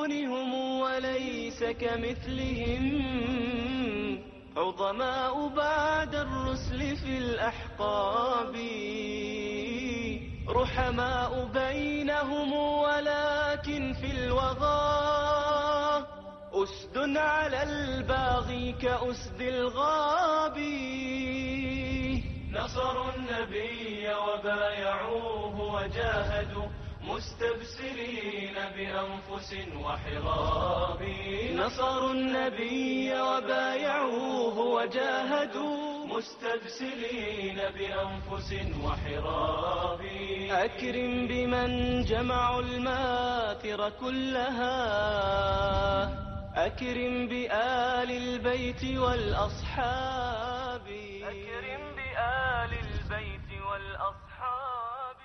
دونهم وليس كمثلهم، عظماء بعد الرسل في الأحقاب، رحماء بينهم ولكن في الوغى أسد على الباغي كأسد الغاب. نصروا النبي وبايعوه وجاهدوا مستبسلين بأنفس وحراب. نصروا النبي وبايعوه وجاهدوا مستبسلين بأنفس وحراب. أكرم بمن جمعوا الماثر كلها، أكرم بآل البيت والأصحاب، أكرم بآل البيت والأصحاب.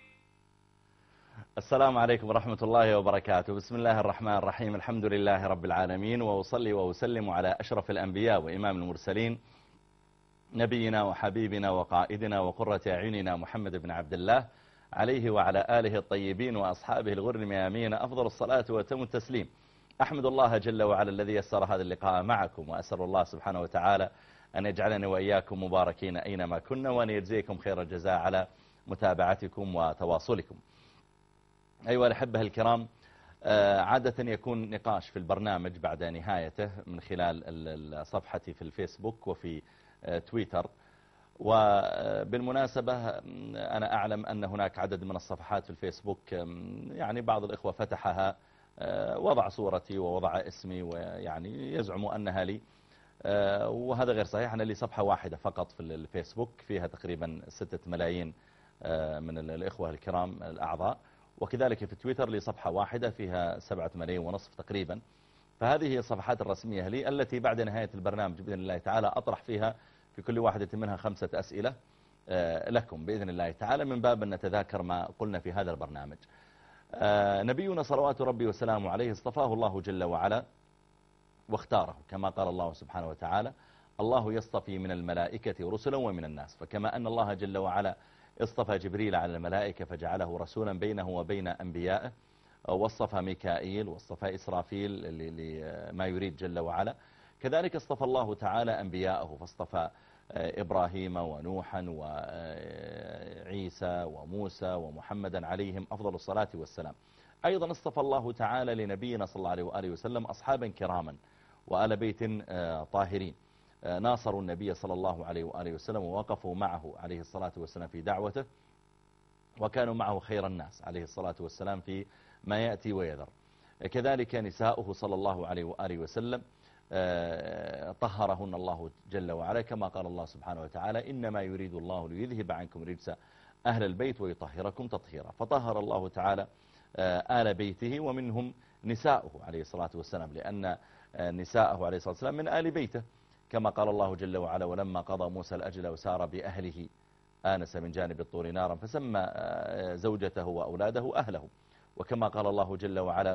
السلام عليكم ورحمة الله وبركاته. بسم الله الرحمن الرحيم. الحمد لله رب العالمين، وأصلي وأسلم على أشرف الأنبياء وإمام المرسلين نبينا وحبيبنا وقائدنا وقرة أعيننا محمد بن عبد الله عليه وعلى آله الطيبين وأصحابه الغر الميامين أفضل الصلاة وأتم التسليم. أحمد الله جل وعلا الذي يسر هذا اللقاء معكم، وأسأل الله سبحانه وتعالى أن يجعلني وإياكم مباركين أينما كنا، وأن يجزيكم خير الجزاء على متابعتكم وتواصلكم. أيها الأحبة الكرام، عادة يكون نقاش في البرنامج بعد نهايته من خلال صفحتي في الفيسبوك وفي تويتر. وبالمناسبة أنا أعلم أن هناك عدد من الصفحات في الفيسبوك، يعني بعض الإخوة فتحها وضع صورتي ووضع اسمي، ويعني يزعم أنها لي، وهذا غير صحيح. أنا لي صفحة واحدة فقط في الفيسبوك فيها تقريبا 6 ملايين من الإخوة الكرام الأعضاء، وكذلك في تويتر لي صفحة واحدة فيها 7 ملايين ونصف تقريبا. فهذه هي الصفحات الرسمية لي التي بعد نهاية البرنامج بإذن الله تعالى أطرح فيها في كل واحدة منها 5 أسئلة لكم بإذن الله تعالى، من باب أن نتذاكر ما قلنا في هذا البرنامج. نبينا صلوات ربي وسلامه عليه اصطفاه الله جل وعلا واختاره، كما قال الله سبحانه وتعالى: الله يصطفي من الملائكة رسلا ومن الناس. فكما أن الله جل وعلا اصطفى جبريل على الملائكة فجعله رسولا بينه وبين أنبيائه، واصطفى ميكائيل واصطفى إسرافيل لما يريد جل وعلا، كذلك اصطفى الله تعالى أنبياءه، فاصطفى إبراهيم ونوحا وعيسى وموسى ومحمدا عليهم أفضل الصلاة والسلام. أيضا اصطفى الله تعالى لنبينا صلى الله عليه وآله وسلم أصحابا كراما وآل بيت طاهرين، ناصروا النبي صلى الله عليه وآله وسلم ووقفوا معه عليه الصلاة والسلام في دعوته، وكانوا معه خير الناس عليه الصلاة والسلام في ما يأتي ويذر. كذلك نساؤه صلى الله عليه وآله وسلم طهرهن الله جل وعلا، كما قال الله سبحانه وتعالى: إنما يريد الله ليذهب عنكم رجس أهل البيت ويطهركم تطهيرا. فطهر الله تعالى آل بيته ومنهم نساؤه عليه الصلاة والسلام، لأن نساءه عليه الصلاة والسلام من آل بيته، كما قال الله جل وعلا: ولما قضى موسى الأجل وسار بأهله آنس من جانب الطور نارا فسمى زوجته وأولاده أهله. وكما قال الله جل وعلا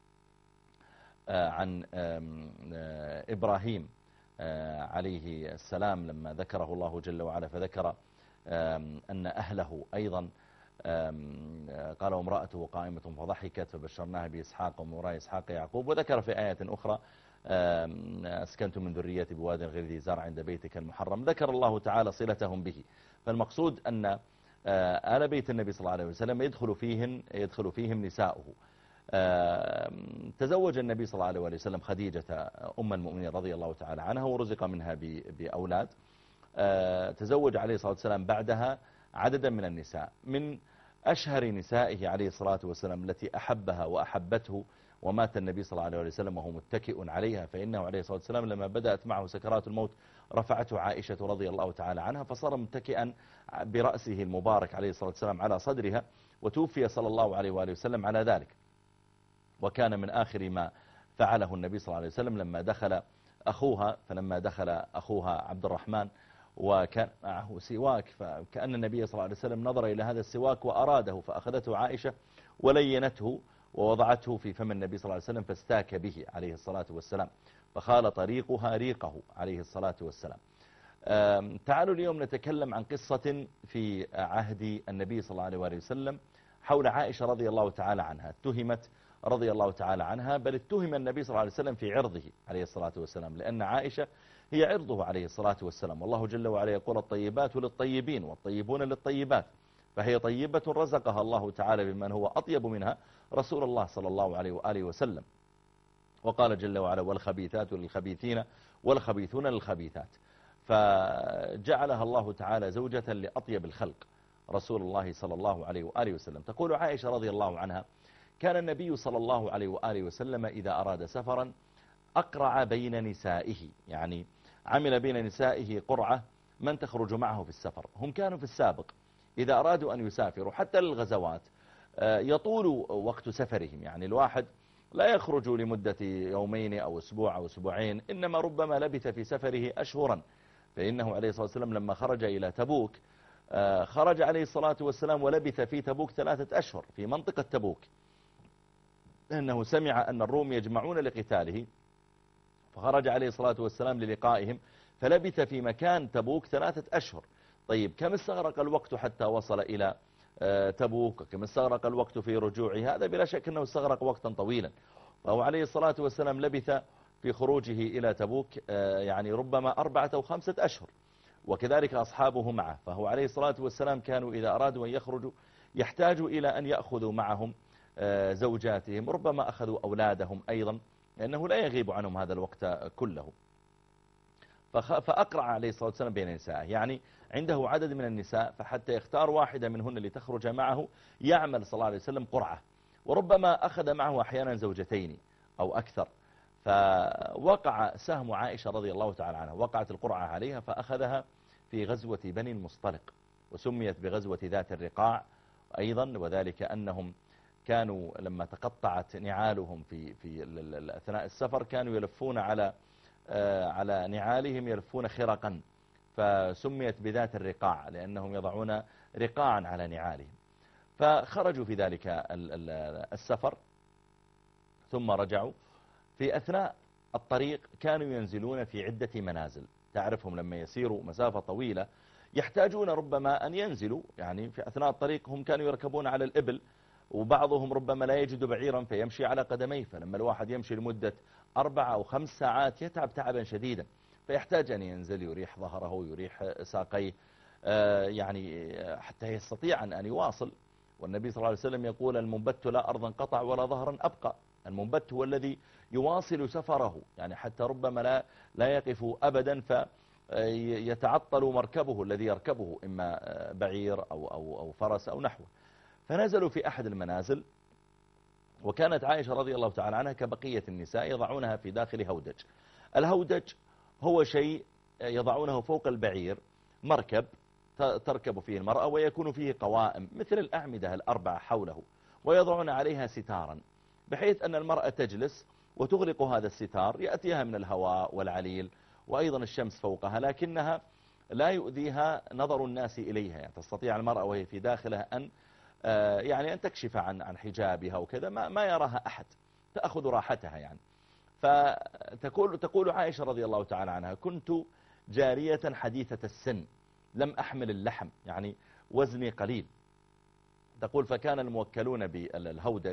عن إبراهيم عليه السلام لما ذكره الله جل وعلا فذكر أن أهله أيضا قال: وامرأته قائمة فضحكت فبشرناها بإسحاق ومن وراء إسحاق يعقوب. وذكر في آية أخرى: أسكنت من ذريتي بواد غير ذي زرع عند بيتك المحرم. ذكر الله تعالى صلتهم به. فالمقصود أن آل بيت النبي صلى الله عليه وسلم يدخل فيهم نساؤه. تزوج النبي صلى الله عليه وسلم خديجة أم المؤمنين رضي الله تعالى عنها، ورزق منها بأولاد. تزوج عليه الصلاة والسلام بعدها عددا من النساء. من أشهر نسائه عليه الصلاة والسلام التي أحبها وأحبته ومات النبي صلى الله عليه وسلم وهو متكئ عليها، فإنه عليه الصلاة والسلام لما بدأت معه سكرات الموت رفعته عائشة رضي الله تعالى عنها، فصار متكئا برأسه المبارك عليه الصلاة والسلام على صدرها، وتوفي صلى الله عليه وآله وسلم على ذلك. وكان من آخر ما فعله النبي صلى الله عليه وسلم لما دخل أخوها، فلما دخل أخوها عبد الرحمن وكان معه سواك، فكأن النبي صلى الله عليه وسلم نظر إلى هذا السواك وأراده، فأخذته عائشة ولينته ووضعته في فم النبي صلى الله عليه وسلم فاستاك به عليه الصلاة والسلام، فخال طريقها ريقه عليه الصلاة والسلام. تعالوا اليوم نتكلم عن قصة في عهد النبي صلى الله عليه وسلم حول عائشة رضي الله تعالى عنها. اتهمت رضي الله تعالى عنها، بل اتهم النبي صلى الله عليه وسلم في عرضه عليه الصلاة والسلام، لأن عائشة هي عرضه عليه الصلاة والسلام. والله جل وعلا يقول الطيبات للطيبين والطيبون للطيبات، فهي طيبة رزقها الله تعالى بمن هو أطيب منها، رسول الله صلى الله عليه وآله وسلم. وقال جل وعلا والخبيثات للخبيثين والخبيثون للخبيثات، فجعلها الله تعالى زوجة لأطيب الخلق رسول الله صلى الله عليه وآله وسلم. تقول عائشة رضي الله عنها كان النبي صلى الله عليه وآله وسلم إذا أراد سفرا أقرع بين نسائه، يعني عمل بين نسائه قرعة من تخرج معه في السفر. هم كانوا في السابق إذا أرادوا أن يسافروا حتى للغزوات يطول وقت سفرهم، يعني الواحد لا يخرج لمدة يومين أو أسبوع أو أسبوعين، إنما ربما لبث في سفره أشهرا. فإنه عليه الصلاة والسلام لما خرج إلى تبوك خرج عليه الصلاة والسلام ولبث في تبوك 3 أشهر في منطقة تبوك، لأنه سمع أن الروم يجمعون لقتاله، فخرج عليه الصلاة والسلام للقائهم، فلبث في مكان تبوك 3 أشهر. طيب كم استغرق الوقت حتى وصل إلى تبوك، كم استغرق الوقت في رجوعه؟ هذا بلا شك أنه استغرق وقتا طويلا. فهو عليه الصلاة والسلام لبث في خروجه إلى تبوك يعني ربما 4 أو 5 أشهر، وكذلك أصحابه معه. فهو عليه الصلاة والسلام كانوا إذا أرادوا أن يخرجوا يحتاجوا إلى أن يأخذوا معهم زوجاتهم، ربما أخذوا أولادهم أيضا، لأنه لا يغيب عنهم هذا الوقت كله. فأقرع عليه الصلاة والسلام بين نسائه، يعني عنده عدد من النساء، فحتى يختار واحدة منهن لتخرج معه يعمل صلى الله عليه وسلم قرعة، وربما أخذ معه أحيانا زوجتين أو أكثر. فوقع سهم عائشة رضي الله تعالى عنها، وقعت القرعة عليها فأخذها في غزوة بني المصطلق، وسميت بغزوة ذات الرقاع أيضا، وذلك أنهم كانوا لما تقطعت نعالهم في أثناء السفر كانوا يلفون على نعالهم يلفون خرقا، فسميت بذات الرقاع لأنهم يضعون رقاعا على نعالهم. فخرجوا في ذلك السفر ثم رجعوا. في أثناء الطريق كانوا ينزلون في عدة منازل، تعرفهم لما يسيروا مسافة طويلة يحتاجون ربما أن ينزلوا، يعني في أثناء الطريق هم كانوا يركبون على الإبل، وبعضهم ربما لا يجد بعيرا فيمشي على قدميه، فلما الواحد يمشي لمدة 4 أو 5 ساعات يتعب تعبا شديدا، فيحتاج أن ينزل يريح ظهره ويريح ساقيه يعني حتى يستطيع أن يواصل. والنبي صلى الله عليه وسلم يقول المنبت لا أرضا قطع ولا ظهرا أبقى. المنبت هو الذي يواصل سفره، يعني حتى ربما لا يقف أبدا فيتعطل مركبه الذي يركبه، إما بعير أو فرس أو نحوه. فنزلوا في أحد المنازل، وكانت عائشة رضي الله تعالى عنها كبقية النساء يضعونها في داخل هودج. الهودج هو شيء يضعونه فوق البعير، مركب تركب فيه المرأة، ويكون فيه قوائم مثل الأعمدة ال4 حوله، ويضعون عليها ستارا بحيث أن المرأة تجلس وتغلق هذا الستار، يأتيها من الهواء والعليل وأيضا الشمس فوقها، لكنها لا يؤذيها نظر الناس إليها، يعني تستطيع المرأة وهي في داخلها أن يعني أن تكشف عن حجابها وكذا، ما يراها أحد، تأخذ راحتها يعني. فتقول عائشة رضي الله تعالى عنها كنت جارية حديثة السن لم أحمل اللحم، يعني وزني قليل. تقول فكان الموكلون بالهودج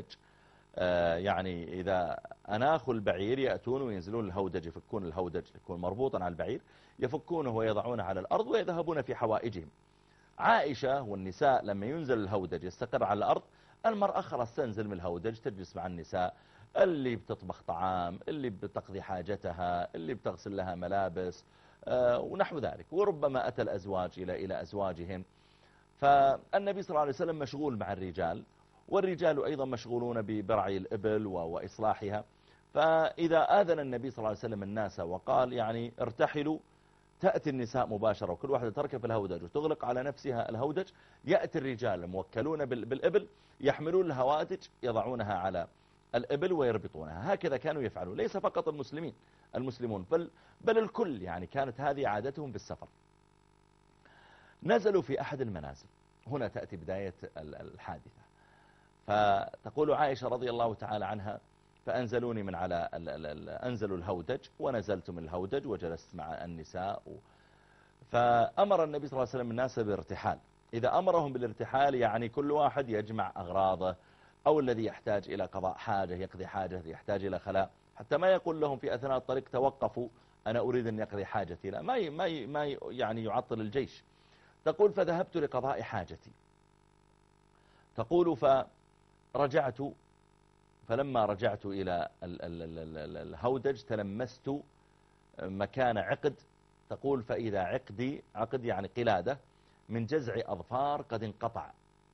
يعني إذا أناخوا البعير يأتون وينزلون الهودج، يفكون الهودج يكون مربوطا على البعير، يفكونه ويضعونه على الأرض ويذهبون في حوائجهم. عائشة والنساء لما ينزل الهودج يستقر على الأرض، المرأة خلاص تنزل من الهودج تجلس مع النساء، اللي بتطبخ طعام، اللي بتقضي حاجتها، اللي بتغسل لها ملابس ونحو ذلك، وربما أتى الأزواج إلى أزواجهم. فالنبي صلى الله عليه وسلم مشغول مع الرجال، والرجال أيضا مشغولون برعي الإبل وإصلاحها. فإذا آذن النبي صلى الله عليه وسلم الناس وقال يعني ارتحلوا، تأتي النساء مباشرة وكل واحدة تركب الهودج وتغلق على نفسها الهودج، يأتي الرجال الموكلون بالإبل يحملون الهوادج يضعونها على الإبل ويربطونها. هكذا كانوا يفعلون، ليس فقط المسلمون بل الكل، يعني كانت هذه عادتهم في السفر. نزلوا في أحد المنازل، هنا تأتي بداية الحادثة. فتقول عائشة رضي الله تعالى عنها فأنزلوني من على أنزلوا الهودج ونزلت من الهودج وجلست مع النساء فأمر النبي صلى الله عليه وسلم الناس بالارتحال. إذا أمرهم بالارتحال يعني كل واحد يجمع أغراضه، أو الذي يحتاج إلى قضاء حاجة، يقضي حاجة، يحتاج إلى خلاء، حتى ما يقول لهم في أثناء الطريق توقفوا أنا أريد أن يقضي حاجتي، لا، ما يعني يعطل الجيش. تقول فذهبت لقضاء حاجتي. تقول فرجعت، فلما رجعت إلى الهودج تلمست مكان عقد. تقول فإذا عقد يعني قلادة من جزع أظفار قد انقطع،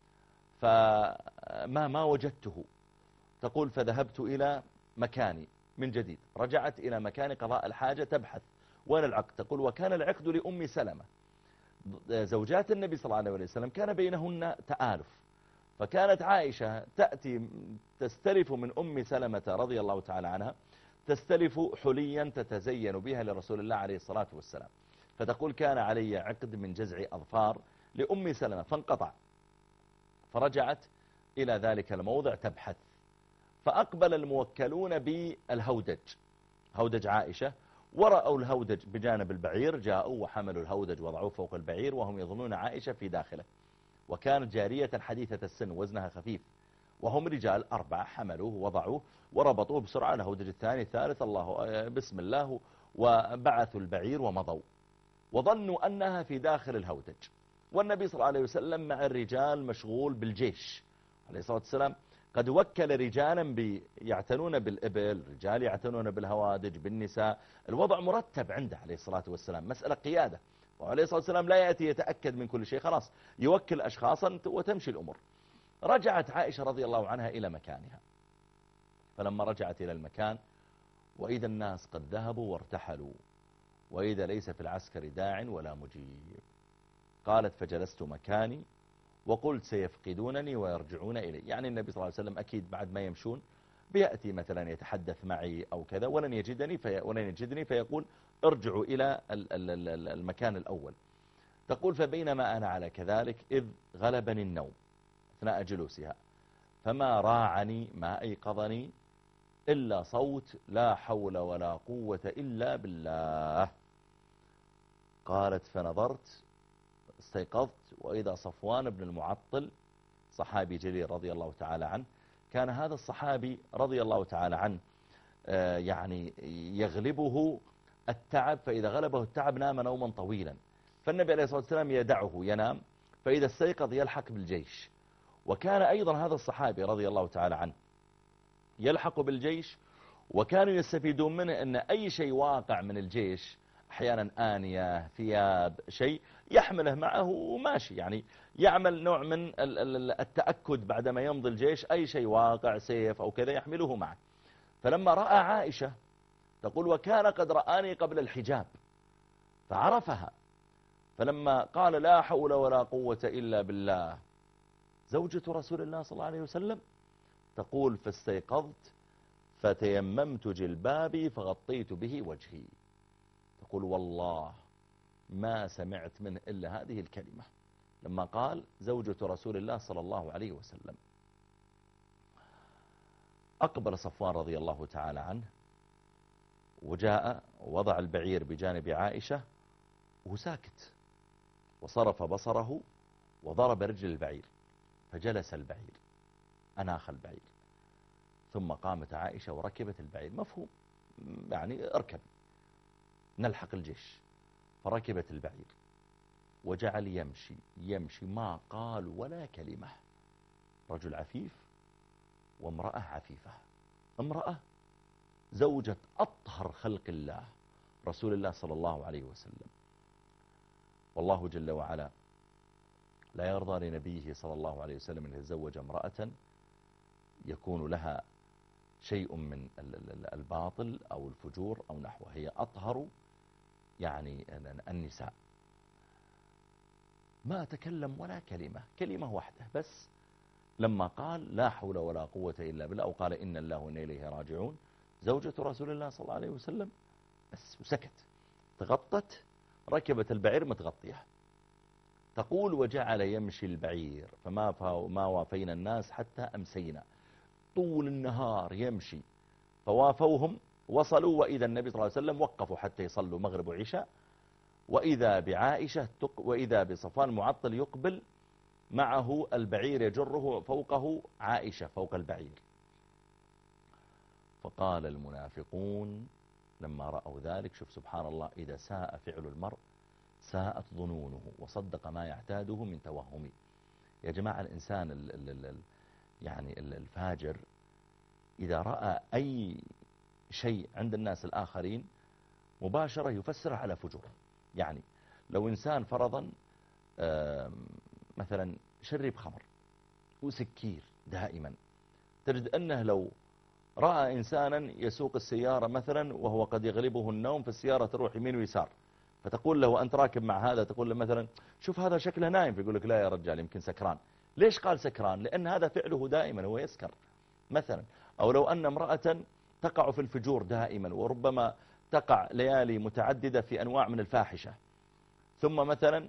فما وجدته. تقول فذهبت إلى مكاني من جديد، رجعت إلى مكان قضاء الحاجة تبحث وين العقد. تقول وكان العقد لأم سلمة زوجات النبي صلى الله عليه وسلم، كان بينهن تآلف، فكانت عائشة تأتي تستلف من أم سلمة رضي الله تعالى عنها، تستلف حليا تتزين بها لرسول الله عليه الصلاة والسلام. فتقول كان علي عقد من جزع أظفار لأم سلمة فانقطع، فرجعت إلى ذلك الموضع تبحث. فأقبل الموكلون بالهودج، هودج عائشة، ورأوا الهودج بجانب البعير، جاءوا وحملوا الهودج وضعوه فوق البعير وهم يظنون عائشة في داخله. وكانت جارية حديثة السن وزنها خفيف، وهم رجال 4 حملوه وضعوه وربطوه بسرعة الهودج الثاني الثالث، الله بسم الله، وبعثوا البعير ومضوا، وظنوا أنها في داخل الهودج. والنبي صلى الله عليه وسلم مع الرجال مشغول بالجيش عليه الصلاة والسلام، قد وكل رجالا يعتنون بالإبل، رجال يعتنون بالهوادج، بالنساء، الوضع مرتب عنده عليه الصلاة والسلام، مسألة قيادة، وعليه الصلاة والسلام لا يأتي يتأكد من كل شيء، خلاص يوكل أشخاصا وتمشي الأمور. رجعت عائشة رضي الله عنها إلى مكانها، فلما رجعت إلى المكان وإذا الناس قد ذهبوا وارتحلوا، وإذا ليس في العسكر داع ولا مجيب. قالت فجلست مكاني وقلت سيفقدونني ويرجعون إلي، يعني النبي صلى الله عليه وسلم أكيد بعد ما يمشون بيأتي مثلا يتحدث معي أو كذا ولن يجدني فيقول ارجعوا إلى المكان الأول. تقول فبينما أنا على كذلك إذ غلبني النوم أثناء جلوسها، فما راعني ما أيقظني إلا صوت لا حول ولا قوة إلا بالله. قالت فنظرت استيقظت وإذا صفوان بن المعطل صحابي جليل رضي الله تعالى عنه. كان هذا الصحابي رضي الله تعالى عنه يعني يغلبه التعب، فإذا غلبه التعب نام نوما طويلا، فالنبي عليه الصلاة والسلام يدعه ينام، فإذا استيقظ يلحق بالجيش. وكان أيضا هذا الصحابي رضي الله تعالى عنه يلحق بالجيش، وكانوا يستفيدون منه أن أي شيء واقع من الجيش، أحيانا آنية ثياب شيء يحمله معه وماشي، يعني يعمل نوع من التأكد بعدما يمضي الجيش، أي شيء واقع سيف أو كذا يحمله معه. فلما رأى عائشة تقول وكان قد رآني قبل الحجاب فعرفها، فلما قال لا حول ولا قوة إلا بالله زوجة رسول الله صلى الله عليه وسلم، تقول فاستيقظت فتيممت جلبابي فغطيت به وجهي. تقول والله ما سمعت منه إلا هذه الكلمة لما قال زوجة رسول الله صلى الله عليه وسلم. أقبل صفوان رضي الله تعالى عنه وجاء وضع البعير بجانب عائشة وساكت، وصرف بصره وضرب رجل البعير، فجلس البعير أناخ البعير، ثم قامت عائشة وركبت البعير، مفهوم يعني اركب نلحق الجيش، فركبت البعير وجعل يمشي ما قال ولا كلمة. رجل عفيف وامرأة عفيفة، امرأة زوجة أطهر خلق الله رسول الله صلى الله عليه وسلم. والله جل وعلا لا يرضى لنبيه صلى الله عليه وسلم أن يتزوج امرأة يكون لها شيء من الباطل أو الفجور أو نحوه، هي أطهر يعني النساء. ما تكلم ولا كلمة واحدة بس لما قال لا حول ولا قوة إلا بالله، أو قال إن الله وإنا إليه راجعون زوجة رسول الله صلى الله عليه وسلم بس، وسكت. تغطت ركبت البعير متغطية. تقول وجعل يمشي البعير فما وافينا الناس حتى أمسينا، طول النهار يمشي، فوافوهم وصلوا، وإذا النبي صلى الله عليه وسلم وقفوا حتى يصلوا مغرب وعشاء، وإذا بعائشة وإذا بصفوان معطل يقبل معه البعير يجره فوقه عائشة فوق البعير. فقال المنافقون لما رأوا ذلك، شوف سبحان الله، إذا ساء فعل المرء ساءت ظنونه وصدق ما يعتاده من توهمه. يا جماعة الإنسان يعني الفاجر إذا رأى أي شيء عند الناس الآخرين مباشرة يفسر على فجور. يعني لو إنسان فرضا مثلا شرب خمر وسكير دائما، تجد أنه لو رأى إنسانا يسوق السيارة مثلا وهو قد يغلبه النوم، فالسيارة تروح يمين ويسار، فتقول له أنت راكب مع هذا، تقول له مثلا شوف هذا شكله نايم، فيقول لك لا يا رجال يمكن سكران. ليش قال سكران؟ لأن هذا فعله دائما، هو يسكر مثلا. أو لو أن امرأة تقع في الفجور دائما وربما تقع ليالي متعددة في أنواع من الفاحشة، ثم مثلا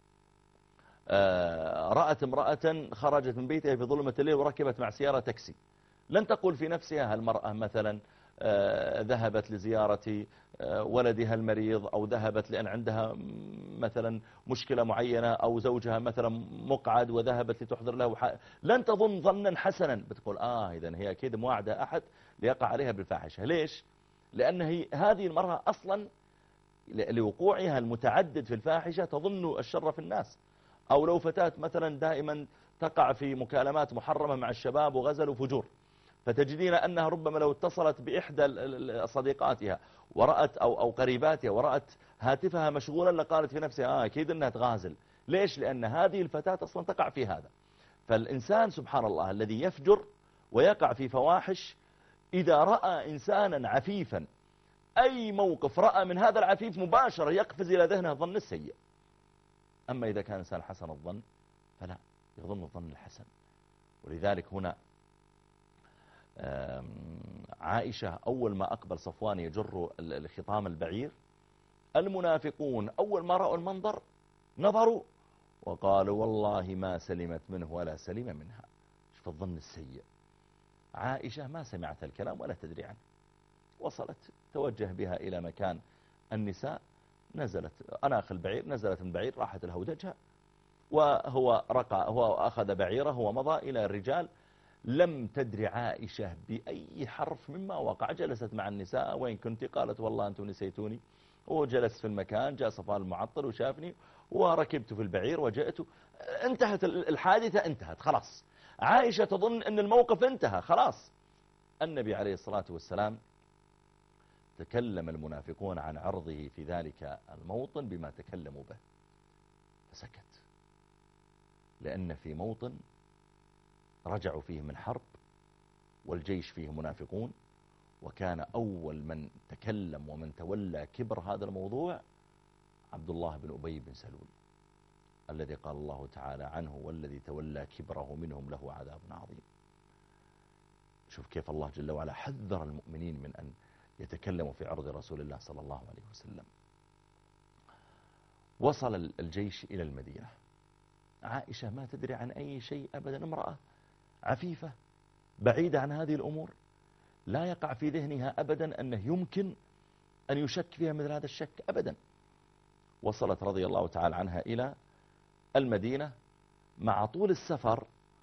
رأت امرأة خرجت من بيتها في ظلمة الليل وركبت مع سيارة تاكسي، لن تقول في نفسها هالمرأة مثلا ذهبت لزيارة ولدها المريض، أو ذهبت لأن عندها مثلا مشكلة معينة، أو زوجها مثلا مقعد وذهبت لتحضر له لن تظن ظنا حسنا، بتقول إذن هي أكيد مواعدة أحد ليقع عليها بالفاحشة. ليش؟ لأن هذه المرأة أصلا لوقوعها المتعدد في الفاحشة تظن الشر في الناس. أو لو فتاة مثلا دائما تقع في مكالمات محرمة مع الشباب وغزل وفجور، فتجدين أنها ربما لو اتصلت بإحدى صديقاتها ورأت أو قريباتها ورأت هاتفها مشغولا لقالت في نفسها أكيد أنها تغازل. ليش؟ لأن هذه الفتاة أصلا تقع في هذا. فالإنسان سبحان الله الذي يفجر ويقع في فواحش، إذا رأى إنسانا عفيفا أي موقف رأى من هذا العفيف مباشرة يقفز إلى ذهنه الظن السيء. أما إذا كان إنسان حسن الظن فلا، يظن الظن الحسن. ولذلك هنا عائشة أول ما أقبل صفوان يجر الخطام البعير، المنافقون أول ما رأوا المنظر نظروا وقالوا والله ما سلمت منه ولا سلم منها. شوف الظن السيء. عائشة ما سمعت الكلام ولا تدري عنه، وصلت توجه بها إلى مكان النساء، نزلت أناخ البعير، نزلت من بعير راحت الهودجها، وهو رقى، هو أخذ بعيره ومضى إلى الرجال. لم تدري عائشة بأي حرف مما وقع. جلست مع النساء، وين كنت؟ قالت والله أنتم نسيتوني. وجلست في المكان، جاء صفوان المعطل وشافني وركبت في البعير وجئت. انتهت الحادثة، انتهت خلاص. عائشة تظن أن الموقف انتهى خلاص. النبي عليه الصلاة والسلام تكلم المنافقون عن عرضه في ذلك الموطن بما تكلموا به، فسكت. لأن في موطن رجعوا فيه من حرب والجيش فيه منافقون، وكان أول من تكلم ومن تولى كبر هذا الموضوع عبد الله بن أبي بن سلول، الذي قال الله تعالى عنه والذي تولى كبره منهم له عذاب عظيم. شوف كيف الله جل وعلا حذر المؤمنين من أن يتكلموا في عرض رسول الله صلى الله عليه وسلم. وصل الجيش إلى المدينة. عائشة ما تدري عن أي شيء أبدا، امرأة عفيفة بعيدة عن هذه الأمور، لا يقع في ذهنها أبدا أنه يمكن أن يشك فيها مثل هذا الشك أبدا. وصلت رضي الله تعالى عنها إلى المدينة مع طول السفر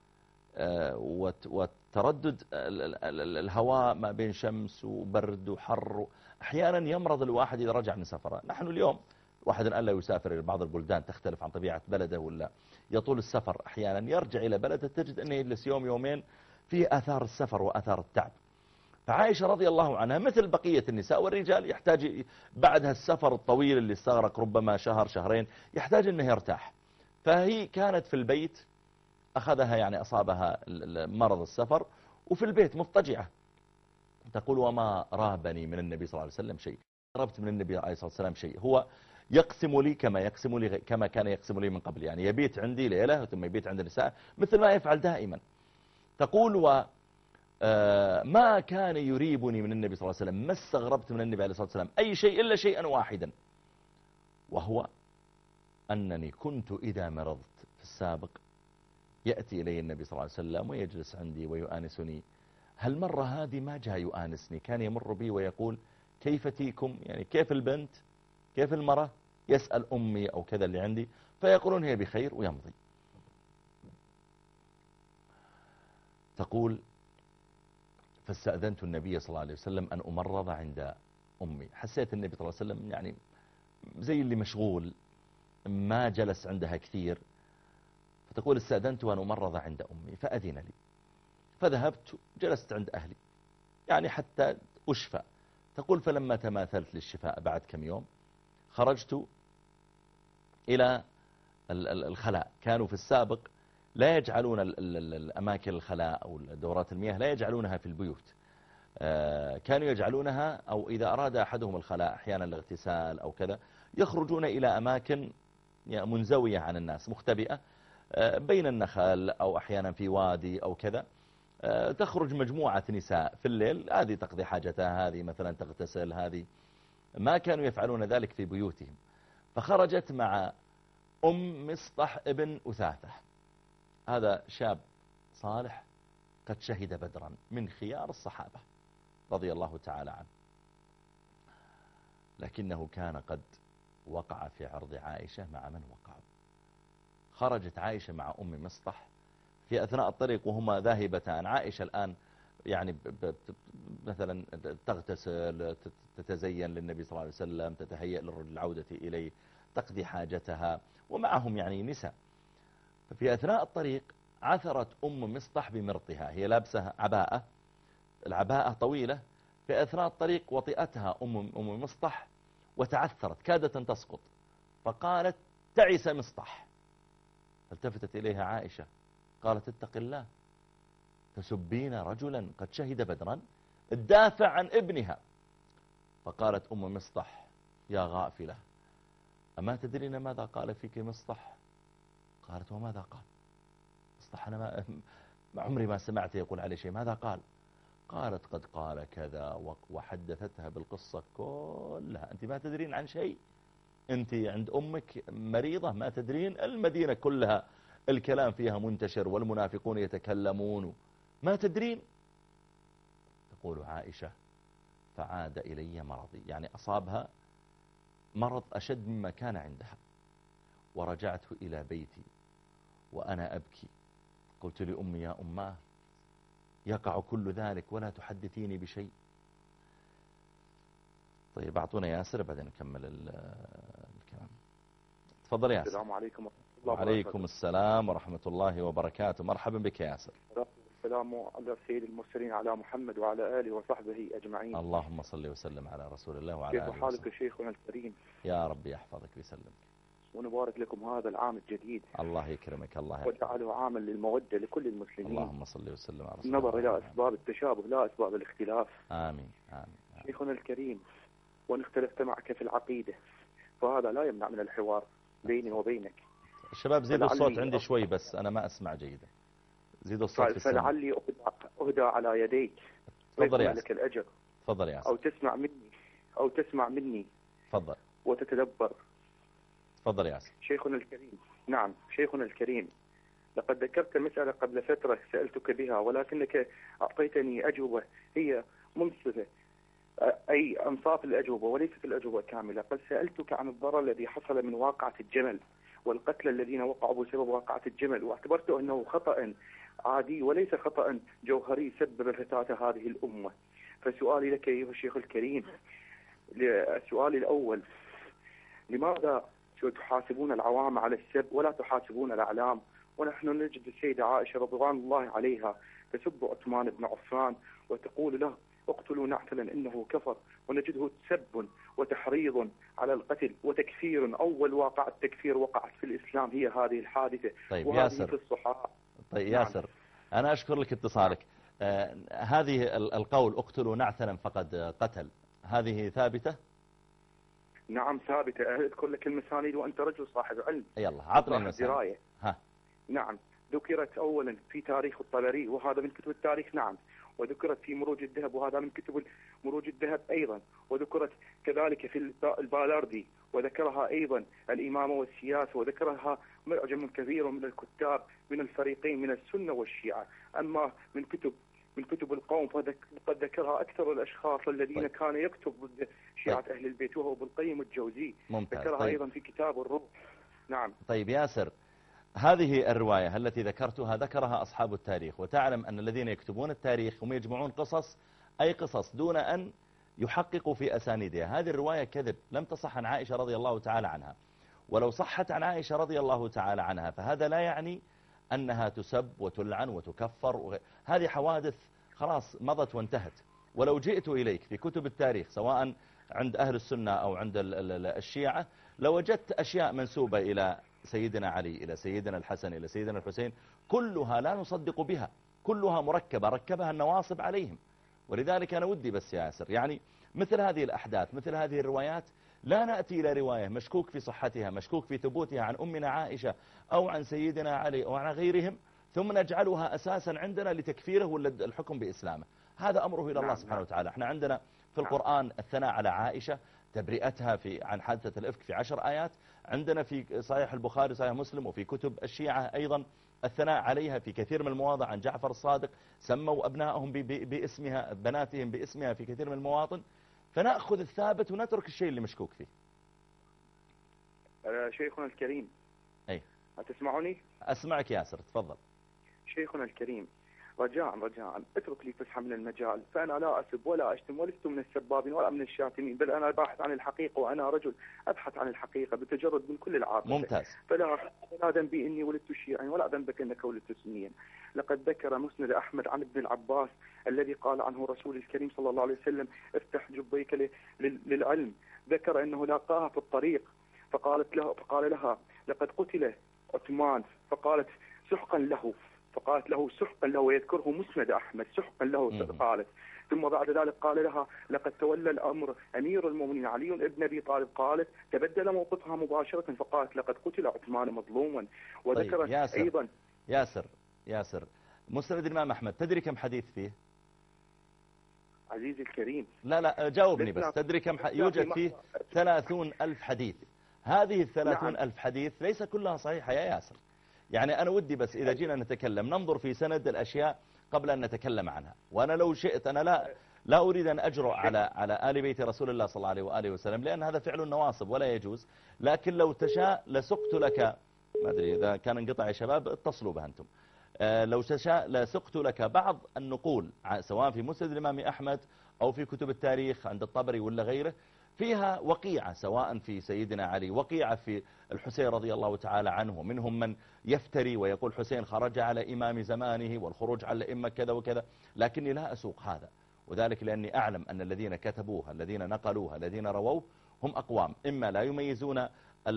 وتردد الهواء ما بين شمس وبرد وحر. أحيانا يمرض الواحد إذا رجع من سفره. نحن اليوم واحد الآن لا يسافر إلى بعض البلدان، تختلف عن طبيعة بلده، ولا يطول السفر أحيانا يرجع إلى بلده تجد أنه يجلس يوم يومين فيه آثار السفر وآثار التعب. فعائشة رضي الله عنها مثل بقية النساء والرجال يحتاج بعد هالسفر الطويل اللي استغرق ربما شهر شهرين يحتاج أنه يرتاح. فهي كانت في البيت، أخذها يعني أصابها مرض السفر، وفي البيت مضطجعة تقول وما رابني من النبي صلى الله عليه وسلم شيء، ربت من النبي عليه الصلاة والسلام شيء، هو يقسم لي كما كان يقسم لي من قبل، يعني يبيت عندي ليلة ثم يبيت عند النساء مثل ما يفعل دائما. تقول ما كان يريبني من النبي صلى الله عليه وسلم، ما استغربت من النبي عليه الصلاة والسلام أي شيء إلا شيئا واحدا، وهو أنني كنت إذا مرضت في السابق يأتي إلي النبي صلى الله عليه وسلم ويجلس عندي ويؤانسني. هالمرة هذه ما جاء يؤانسني، كان يمر بي ويقول كيف تيكم، يعني كيف البنت كيف المرأة، يسأل أمي أو كذا اللي عندي، فيقولون هي بخير ويمضي. تقول فاستأذنت النبي صلى الله عليه وسلم أن أمرض عند أمي. حسيت النبي صلى الله عليه وسلم يعني زي اللي مشغول ما جلس عندها كثير، فتقول استأذنت أن أمرض عند أمي فأذن لي، فذهبت جلست عند أهلي يعني حتى أشفى. تقول فلما تماثلت للشفاء بعد كم يوم خرجت إلى الخلاء. كانوا في السابق لا يجعلون الأماكن الخلاء أو دورات المياه لا يجعلونها في البيوت، كانوا يجعلونها أو إذا أراد أحدهم الخلاء أحيانا الاغتسال أو كذا يخرجون إلى أماكن منزوية عن الناس مختبئة بين النخل أو أحيانا في وادي أو كذا. تخرج مجموعة نساء في الليل، هذه تقضي حاجتها، هذه مثلا تغتسل، هذه ما كانوا يفعلون ذلك في بيوتهم. فخرجت مع أم مصطح ابن أثاثة، هذا شاب صالح قد شهد بدرا من خيار الصحابة رضي الله تعالى عنه، لكنه كان قد وقع في عرض عائشة مع من وقعوا. خرجت عائشة مع أم مصطح في أثناء الطريق وهما ذاهبتان. عائشة الآن يعني مثلا تغتسل، تتزين للنبي صلى الله عليه وسلم، تتهيأ للعودة إليه، تقضي حاجتها، ومعهم يعني نساء. ففي أثناء الطريق عثرت أم مصطح بمرطها، هي لابسة عباءة، العباءة طويلة. في أثناء الطريق وطئتها أم مصطح وتعثرت كادت أن تسقط، فقالت تعس مصطح. فالتفتت إليها عائشة قالت اتق الله، تسبين رجلا قد شهد بدرا، الدافع عن ابنها. فقالت أم مصطح يا غافلة أما تدرين ماذا قال فيك مصطح؟ قالت وماذا قال؟ مصطح أنا ما عمري ما سمعت يقول عليه شيء، ماذا قال؟ قالت قد قال كذا، وحدثتها بالقصة كلها. أنت ما تدرين عن شيء، أنت عند أمك مريضة ما تدرين، المدينة كلها الكلام فيها منتشر والمنافقون يتكلمون ما تدرين. تقول عائشة فعاد إلي مرضي، يعني أصابها مرض أشد مما كان عندها، ورجعت إلى بيتي وأنا أبكي. قلت لأمي يا أماه يقع كل ذلك ولا تحدثيني بشيء. طيب أعطونا ياسر بعدين نكمل الكلام. تفضل ياسر. السلام عليكم ورحمة الله وبركاته. وعليكم السلام ورحمة الله وبركاته. مرحبا بك يا ياسر. السلام على سيد المرسلين على محمد وعلى آله وصحبه أجمعين. اللهم صل وسلم على رسول الله وعلى آله كيف حالك شيخنا الكريم؟ يا رب يحفظك ويسلمك ونبارك لكم هذا العام الجديد. الله يكرمك. الله يحفظك. وجعله عاما للمودة لكل المسلمين. اللهم صل وسلم على رسول الله. نظر إلى أسباب التشابه لا أسباب الاختلاف. آمين آمين. شيخنا الكريم، وإن اختلفت معك في العقيدة فهذا لا يمنع من الحوار بيني وبينك. الشباب زيدوا الصوت عندي شوي بس أنا ما أسمع جيدا. زيدوا الصوت في السماء. فلعلي أهدى على يديك. تفضل يا لك الأجر. تفضل يا أو تسمع مني. تفضل. وتتدبر. تفضل يا شيخنا الكريم. نعم شيخنا الكريم، لقد ذكرت المسألة قبل فترة سألتك بها، ولكنك أعطيتني أجوبة هي منصفة، أي أنصاف الأجوبة وليست الأجوبة كاملة. قد سألتك عن الضرر الذي حصل من واقعة الجمل والقتلى الذين وقعوا بسبب واقعة الجمل، واعتبرته أنه خطأ عادي وليس خطأ جوهري سبب فتاة هذه الأمة. فسؤالي لك أيها الشيخ الكريم، السؤال الأول، لماذا تحاسبون العوام على السب ولا تحاسبون الأعلام؟ ونحن نجد السيدة عائشة رضوان الله عليها تسب عثمان بن عفان وتقول له اقتلوا نعتلا إنه كفر، ونجده سب وتحريض على القتل وتكفير. أول واقع التكفير وقعت في الإسلام هي هذه الحادثة. طيب وهذه ياسر. في الصحاح. طيب ياسر، أنا أشكر لك اتصالك. هذه القول اقتلوا نعتلا فقد قتل، هذه ثابتة؟ نعم ثابتة. أذكر لك المسانيد وأنت رجل صاحب علم. يلا عطنا المسانيد. نعم، ذكرت أولا في تاريخ الطبري وهذا من كتب التاريخ، نعم، وذكرت في مروج الذهب وهذا من كتب مروج الذهب أيضا، وذكرت كذلك في البالاردي، وذكرها أيضا الإمامة والسياسة، وذكرها معجم كبير من الكتاب من الفريقين من السنة والشيعة. أما من كتب القوم فقد ذكرها أكثر الأشخاص الذين كان يكتب ضد شيعة أهل البيت، وهو ابن القيم الجوزي. ذكرها أيضا في كتاب الروح. نعم. طيب ياسر، هذه الرواية التي ذكرتها ذكرها أصحاب التاريخ، وتعلم أن الذين يكتبون التاريخ هم يجمعون قصص أي قصص دون أن يحققوا في أسانيدها. هذه الرواية كذب، لم تصح عن عائشة رضي الله تعالى عنها، ولو صحت عن عائشة رضي الله تعالى عنها فهذا لا يعني أنها تسب وتلعن وتكفر هذه حوادث خلاص مضت وانتهت. ولو جئت إليك في كتب التاريخ سواء عند أهل السنة أو عند الشيعة لوجدت أشياء منسوبة إلى سيدنا علي، إلى سيدنا الحسن، إلى سيدنا الحسين، كلها لا نصدق بها، كلها مركبة ركبها النواصب عليهم. ولذلك أنا ودي بس يا ياسر يعني مثل هذه الأحداث مثل هذه الروايات لا نأتي إلى رواية مشكوك في صحتها مشكوك في ثبوتها عن أمنا عائشة أو عن سيدنا علي أو عن غيرهم ثم نجعلها أساسا عندنا لتكفيره ولا الحكم بإسلامه. هذا أمره إلى الله سبحانه وتعالى. احنا عندنا في القرآن الثناء على عائشة، تبرئتها عن حادثة الإفك في 10 آيات، عندنا في صحيح البخاري صحيح مسلم وفي كتب الشيعة أيضا الثناء عليها في كثير من المواضع عن جعفر الصادق، سموا أبنائهم باسمها بناتهم باسمها في كثير من المواطن. فنأخذ الثابت ونترك الشيء اللي مشكوك فيه. شيخنا الكريم، أي هتسمعوني؟ أسمعك ياسر، تفضل. شيخنا الكريم، رجاء اترك لي فسحة من المجال، فأنا لا أسب ولا أشتم ولست من السبابين ولا من الشاتمين، بل أنا باحث عن الحقيقة وأنا رجل أبحث عن الحقيقة بتجرد من كل العاطفة. ممتاز. فلا ذنبي إني ولدت شيعيا ولا ذنبك إنك ولدت سنيا. لقد ذكر مسند أحمد عن ابن العباس الذي قال عنه رسول الكريم صلى الله عليه وسلم افتح جبيك للعلم، ذكر أنه لاقاها في الطريق فقال لها لقد قتل عثمان، فقالت سحقا له، فقالت له سحقا له، ويذكره مسند أحمد سحقا له قالت. ثم بعد ذلك قال لها لقد تولى الأمر أمير المؤمنين علي بن أبي طالب، قالت تبدل موقفها مباشرة فقالت لقد قتل عثمان مظلوما. وذكرت طيب ياسر أيضا ياسر مسند الإمام أحمد تدري كم حديث فيه؟ عزيزي الكريم لا جاوبني بس، تدري كم يوجد فيه 30,000 حديث. هذه 30,000 حديث ليس كلها صحيحة يا ياسر. يعني أنا ودي بس إذا جينا نتكلم ننظر في سند الأشياء قبل أن نتكلم عنها. وأنا لو شئت أنا لا أريد أن أجرؤ على آل بيت رسول الله صلى الله عليه وآله وسلم، لأن هذا فعل النواصب ولا يجوز. لكن لو تشاء لسقت لك، ما أدري إذا كان انقطع يا شباب اتصلوا به أنتم، لو تشاء لسقت لك بعض النقول سواء في مسند الإمام أحمد أو في كتب التاريخ عند الطبري ولا غيره فيها وقيعة، سواء في سيدنا علي وقيعة في الحسين رضي الله تعالى عنه. منهم من يفتري ويقول حسين خرج على إمام زمانه والخروج على إمة كذا وكذا، لكني لا أسوق هذا، وذلك لأني أعلم أن الذين كتبوها الذين نقلوها الذين رووه هم أقوام إما لا يميزون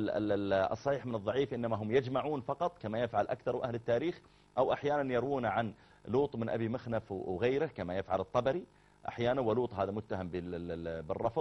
الصحيح من الضعيف، إنما هم يجمعون فقط كما يفعل أكثر أهل التاريخ، أو أحيانا يروون عن لوط من أبي مخنف وغيره كما يفعل الطبري أحيانا، ولوط هذا متهم بالرفض،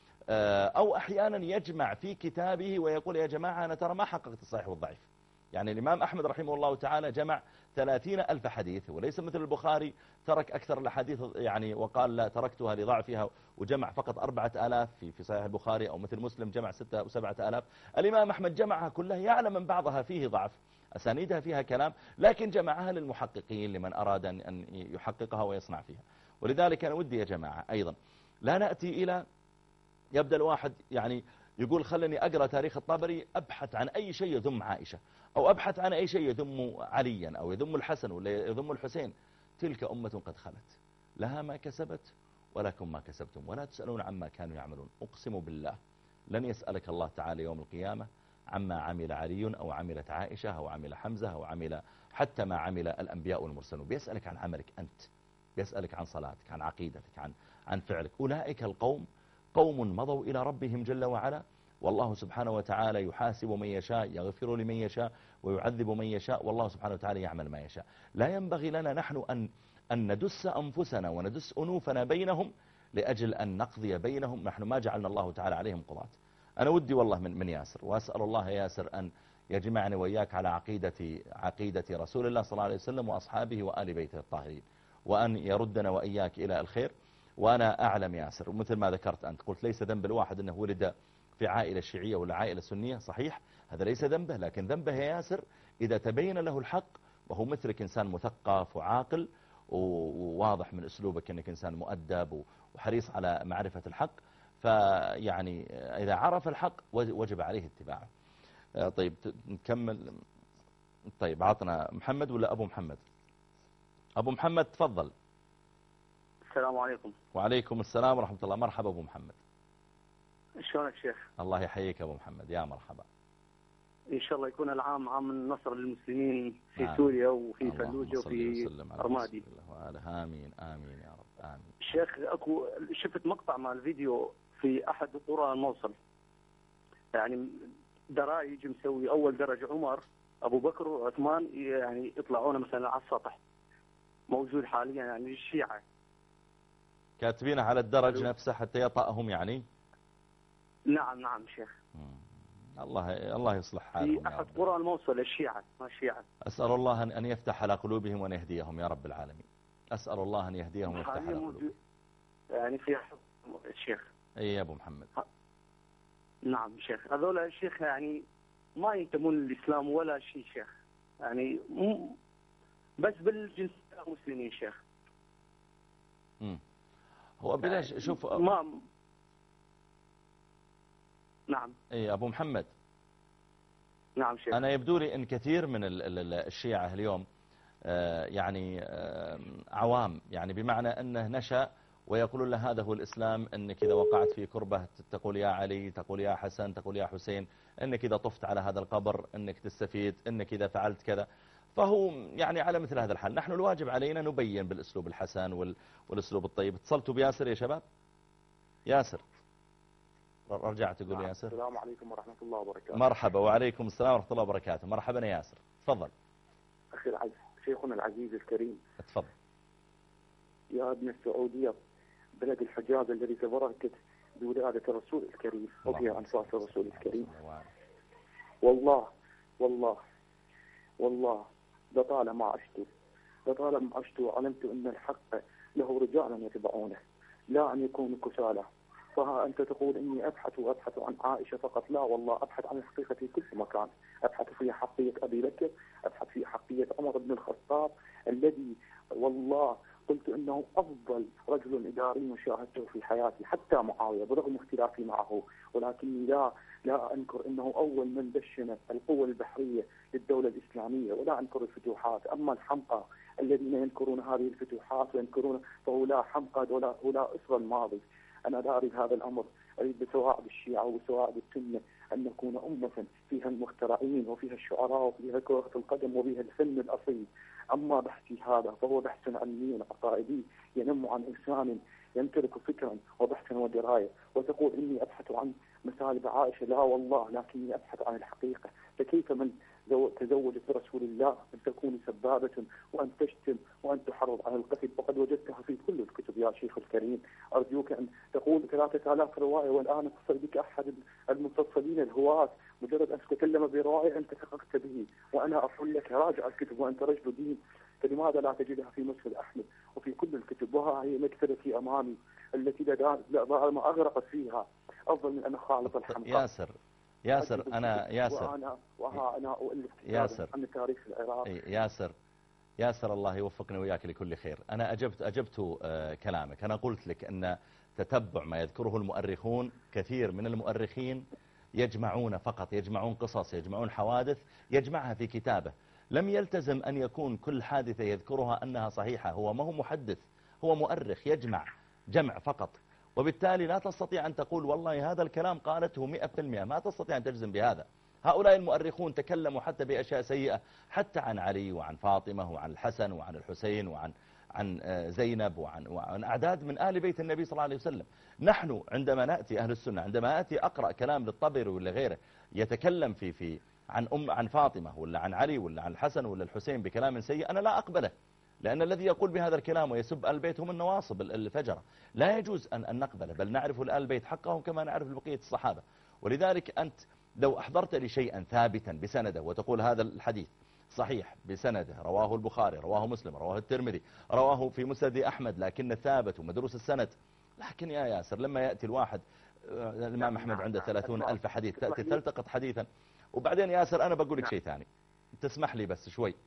أو أحيانا يجمع في كتابه ويقول يا جماعة أنا ترى ما حققت الصحيح والضعيف. يعني الإمام أحمد رحمه الله تعالى جمع 30,000 حديث، وليس مثل البخاري ترك أكثر الحديث يعني وقال لا تركتها لضعفها وجمع فقط 4,000 في صحيح البخاري، أو مثل مسلم جمع 6,000 أو 7,000. الإمام أحمد جمعها كلها يعلم من بعضها فيه ضعف، أسانيدها فيها كلام، لكن جمعها للمحققين لمن أراد أن يحققها ويصنع فيها. ولذلك أنا ودي يا جماعة أيضا لا نأتي إلى يبدأ الواحد يعني يقول خلني أقرأ تاريخ الطبري أبحث عن أي شيء يذم عائشة، أو أبحث عن أي شيء يذم عليا أو يذم الحسن ولا يذم الحسين. تلك أمة قد خلت لها ما كسبت ولكم ما كسبتم ولا تسألون عما كانوا يعملون. أقسم بالله لن يسألك الله تعالى يوم القيامة عما عمل علي أو عملت عائشة أو عمل حمزة أو عمل حتى ما عمل الأنبياء والمرسلون. بيسألك عن عملك أنت، بيسألك عن صلاتك، عن عقيدتك، عن فعلك. أولئك القوم قوم مضوا إلى ربهم جل وعلا، والله سبحانه وتعالى يحاسب من يشاء، يغفر لمن يشاء ويعذب من يشاء، والله سبحانه وتعالى يعمل ما يشاء. لا ينبغي لنا نحن أن ندس أنفسنا وندس أنوفنا بينهم لأجل أن نقضي بينهم. نحن ما جعلنا الله تعالى عليهم قضاة. أنا ودي والله من ياسر، وأسأل الله ياسر أن يجمعني وإياك على عقيدة رسول الله صلى الله عليه وسلم وأصحابه وآل بيته الطاهرين، وأن يردنا وإياك إلى الخير. وأنا أعلم ياسر مثل ما ذكرت أنت، قلت ليس ذنب الواحد أنه ولد في عائلة شيعية ولا عائلة سنية، صحيح هذا ليس ذنبه، لكن ذنبه يا ياسر إذا تبين له الحق وهو مثلك إنسان مثقف وعاقل وواضح من أسلوبك أنك إنسان مؤدب وحريص على معرفة الحق، فيعني إذا عرف الحق وجب عليه اتباعه. طيب نكمل. طيب عطنا محمد ولا أبو محمد؟ أبو محمد تفضل. السلام عليكم. وعليكم السلام ورحمة الله. مرحبا أبو محمد. شلونك شيخ؟ الله يحييك أبو محمد، يا مرحبا. إن شاء الله يكون العام عام النصر للمسلمين في آمين. سوريا وفي اللهم فلوجة صل وفي وسلم على رمادي. رسول الله وآله. آمين آمين يا رب آمين. شيخ أكو شفت مقطع مع الفيديو في أحد قرى الموصل، يعني درايج مسوي أول درج عمر أبو بكر وعثمان، يعني يطلعون مثلا على السطح، موجود حاليا يعني الشيعة كاتبينه على الدرج نفسه حتى يطأهم يعني. نعم شيخ. الله يصلح حالهم في أحد قرى الموصل الشيعة، ما الشيعة. أسأل الله أن يفتح على قلوبهم وأن يهديهم يا رب العالمين. أسأل الله أن يهديهم ويفتح على قلوبهم. يعني في الشيخ. أي يا أبو محمد. نعم شيخ، هذول الشيخ يعني ما ينتمون للإسلام ولا شيء شيخ، يعني بس بالجنسية مسلمين شيخ. هو بلاش شوف ما نعم. اي ابو محمد. نعم شيخ. انا يبدو لي ان كثير من الشيعة اليوم يعني عوام، يعني بمعنى انه نشأ ويقولون له هذا هو الاسلام، انك اذا وقعت في كربة تقول يا علي، تقول يا حسن، تقول يا حسين، انك اذا طفت على هذا القبر انك تستفيد، انك اذا فعلت كذا. فهو يعني على مثل هذا الحال نحن الواجب علينا نبين بالاسلوب الحسن والاسلوب الطيب. اتصلتوا بياسر يا شباب؟ ياسر رجعت تقول ياسر. السلام عليكم ورحمة الله وبركاته. مرحبا. وعليكم السلام ورحمة الله وبركاته. مرحبا يا ياسر، تفضل. أخي العزيز، شيخنا العزيز الكريم، تفضل. يا ابن السعودية، بلد الحجاز الذي تبركت بولادة الرسول الكريم وفيها أنفاس الرسول الكريم. والله لطالما عشت وعلمت أن الحق له رجالا يتبعونه، لا أن يكونوا كسالى. فها أنت تقول إني أبحث عن عائشة فقط، لا والله أبحث عن الحقيقة في كل مكان. أبحث في حقية أبي بكر، أبحث في حقية عمر بن الخطاب الذي والله قلت إنه أفضل رجل إداري شاهدته في حياتي، حتى معاوية برغم اختلافي معه، ولكني لا أنكر أنه أول من دشن القوة البحرية للدولة الإسلامية، ولا أنكر الفتوحات. أما الحمقى الذين ينكرون هذه الفتوحات وينكرون فهؤلاء حمقى، هؤلاء أسرى الماضي. أنا لا أريد هذا الأمر، أريد بسواعد الشيعة وبسواعد السنة أن نكون أمة فيها المخترعين وفيها الشعراء وفيها كرة القدم وفيها الفن الأصيل. أما بحثي هذا فهو بحث علمي عقائدي ينم عن إنسان يمتلك فكرا وبحثا ودراية، وتقول إني أبحث عن مسالب عائشة، لا والله، لكني أبحث عن الحقيقة. فكيف من تزوجت برسول الله أن تكون سبابة وأن تشتم وأن تحرض على القتل؟ وقد وجدتها في كل الكتب يا شيخ الكريم. أرجوك أن تقول 3000 رواية والآن اتصل بك أحد المتصلين الهواة، مجرد أن تتكلم برواية أنت ثقفت به، وأنا أقول لك راجع الكتب وأنت رجل دين، فلماذا لا تجدها في مسند أحمد وفي كل الكتب؟ وها هي مكتبتي أمامي التي ما أغرقت فيها أفضل من أن أخالط الحمقى. ياسر أنا وأنا أؤلف ياسر عن تاريخ العراق. ياسر الله يوفقنا وياك لكل خير. أنا أجبت كلامك. أنا قلت لك أن تتبع ما يذكره المؤرخون، كثير من المؤرخين يجمعون قصص، يجمعون حوادث، يجمعها في كتابه. لم يلتزم أن يكون كل حادثة يذكرها أنها صحيحة. هو ما هو محدث، هو مؤرخ يجمع فقط، وبالتالي لا تستطيع أن تقول والله هذا الكلام قالته 100%، ما تستطيع أن تجزم بهذا. هؤلاء المؤرخون تكلموا حتى بأشياء سيئة، حتى عن علي وعن فاطمة وعن الحسن وعن الحسين وعن زينب وعن أعداد من آل بيت النبي صلى الله عليه وسلم. نحن عندما نأتي أهل السنة، عندما أتي أقرأ كلام للطبري ولا غيره يتكلم في عن فاطمة ولا عن علي ولا عن الحسن ولا الحسين بكلام سيء، أنا لا أقبله، لأن الذي يقول بهذا الكلام ويسب آل البيت هم النواصب الفجرة. لا يجوز أن نقبله، بل نعرف لآل البيت حقهم كما نعرف لبقية الصحابة. ولذلك أنت لو أحضرت لي شيئا ثابتا بسنده وتقول هذا الحديث صحيح بسنده، رواه البخاري، رواه مسلم، رواه الترمذي، رواه في مسند أحمد، لكن ثابت ومدروس السند. لكن يا ياسر لما يأتي الواحد، الإمام أحمد عنده 30,000 حديث، تأتي تلتقط حديثا. وبعدين ياسر أنا بقول لك شيء ثاني، تسمح لي بس شوي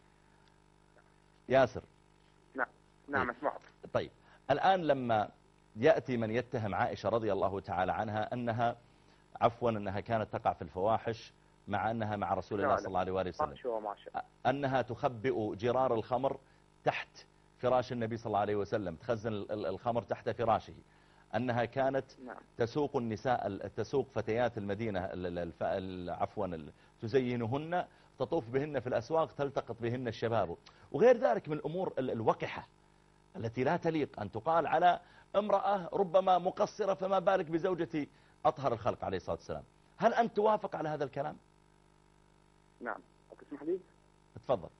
ياسر؟ نعم اسمعك. طيب الآن لما يأتي من يتهم عائشة رضي الله تعالى عنها أنها كانت تقع في الفواحش مع أنها مع رسول الله صلى الله عليه وآله وسلم، أنها تخبئ جرار الخمر تحت فراش النبي صلى الله عليه وسلم، تخزن الخمر تحت فراشه، أنها كانت تسوق النساء، تسوق فتيات المدينة عفوا تزينهن، تطوف بهن في الأسواق، تلتقط بهن الشباب، وغير ذلك من الأمور الوقحة التي لا تليق أن تقال على امرأة ربما مقصرة، فما بالك بزوجة أطهر الخلق عليه الصلاة والسلام. هل أنت توافق على هذا الكلام؟ نعم. تسمح لي؟ تفضل.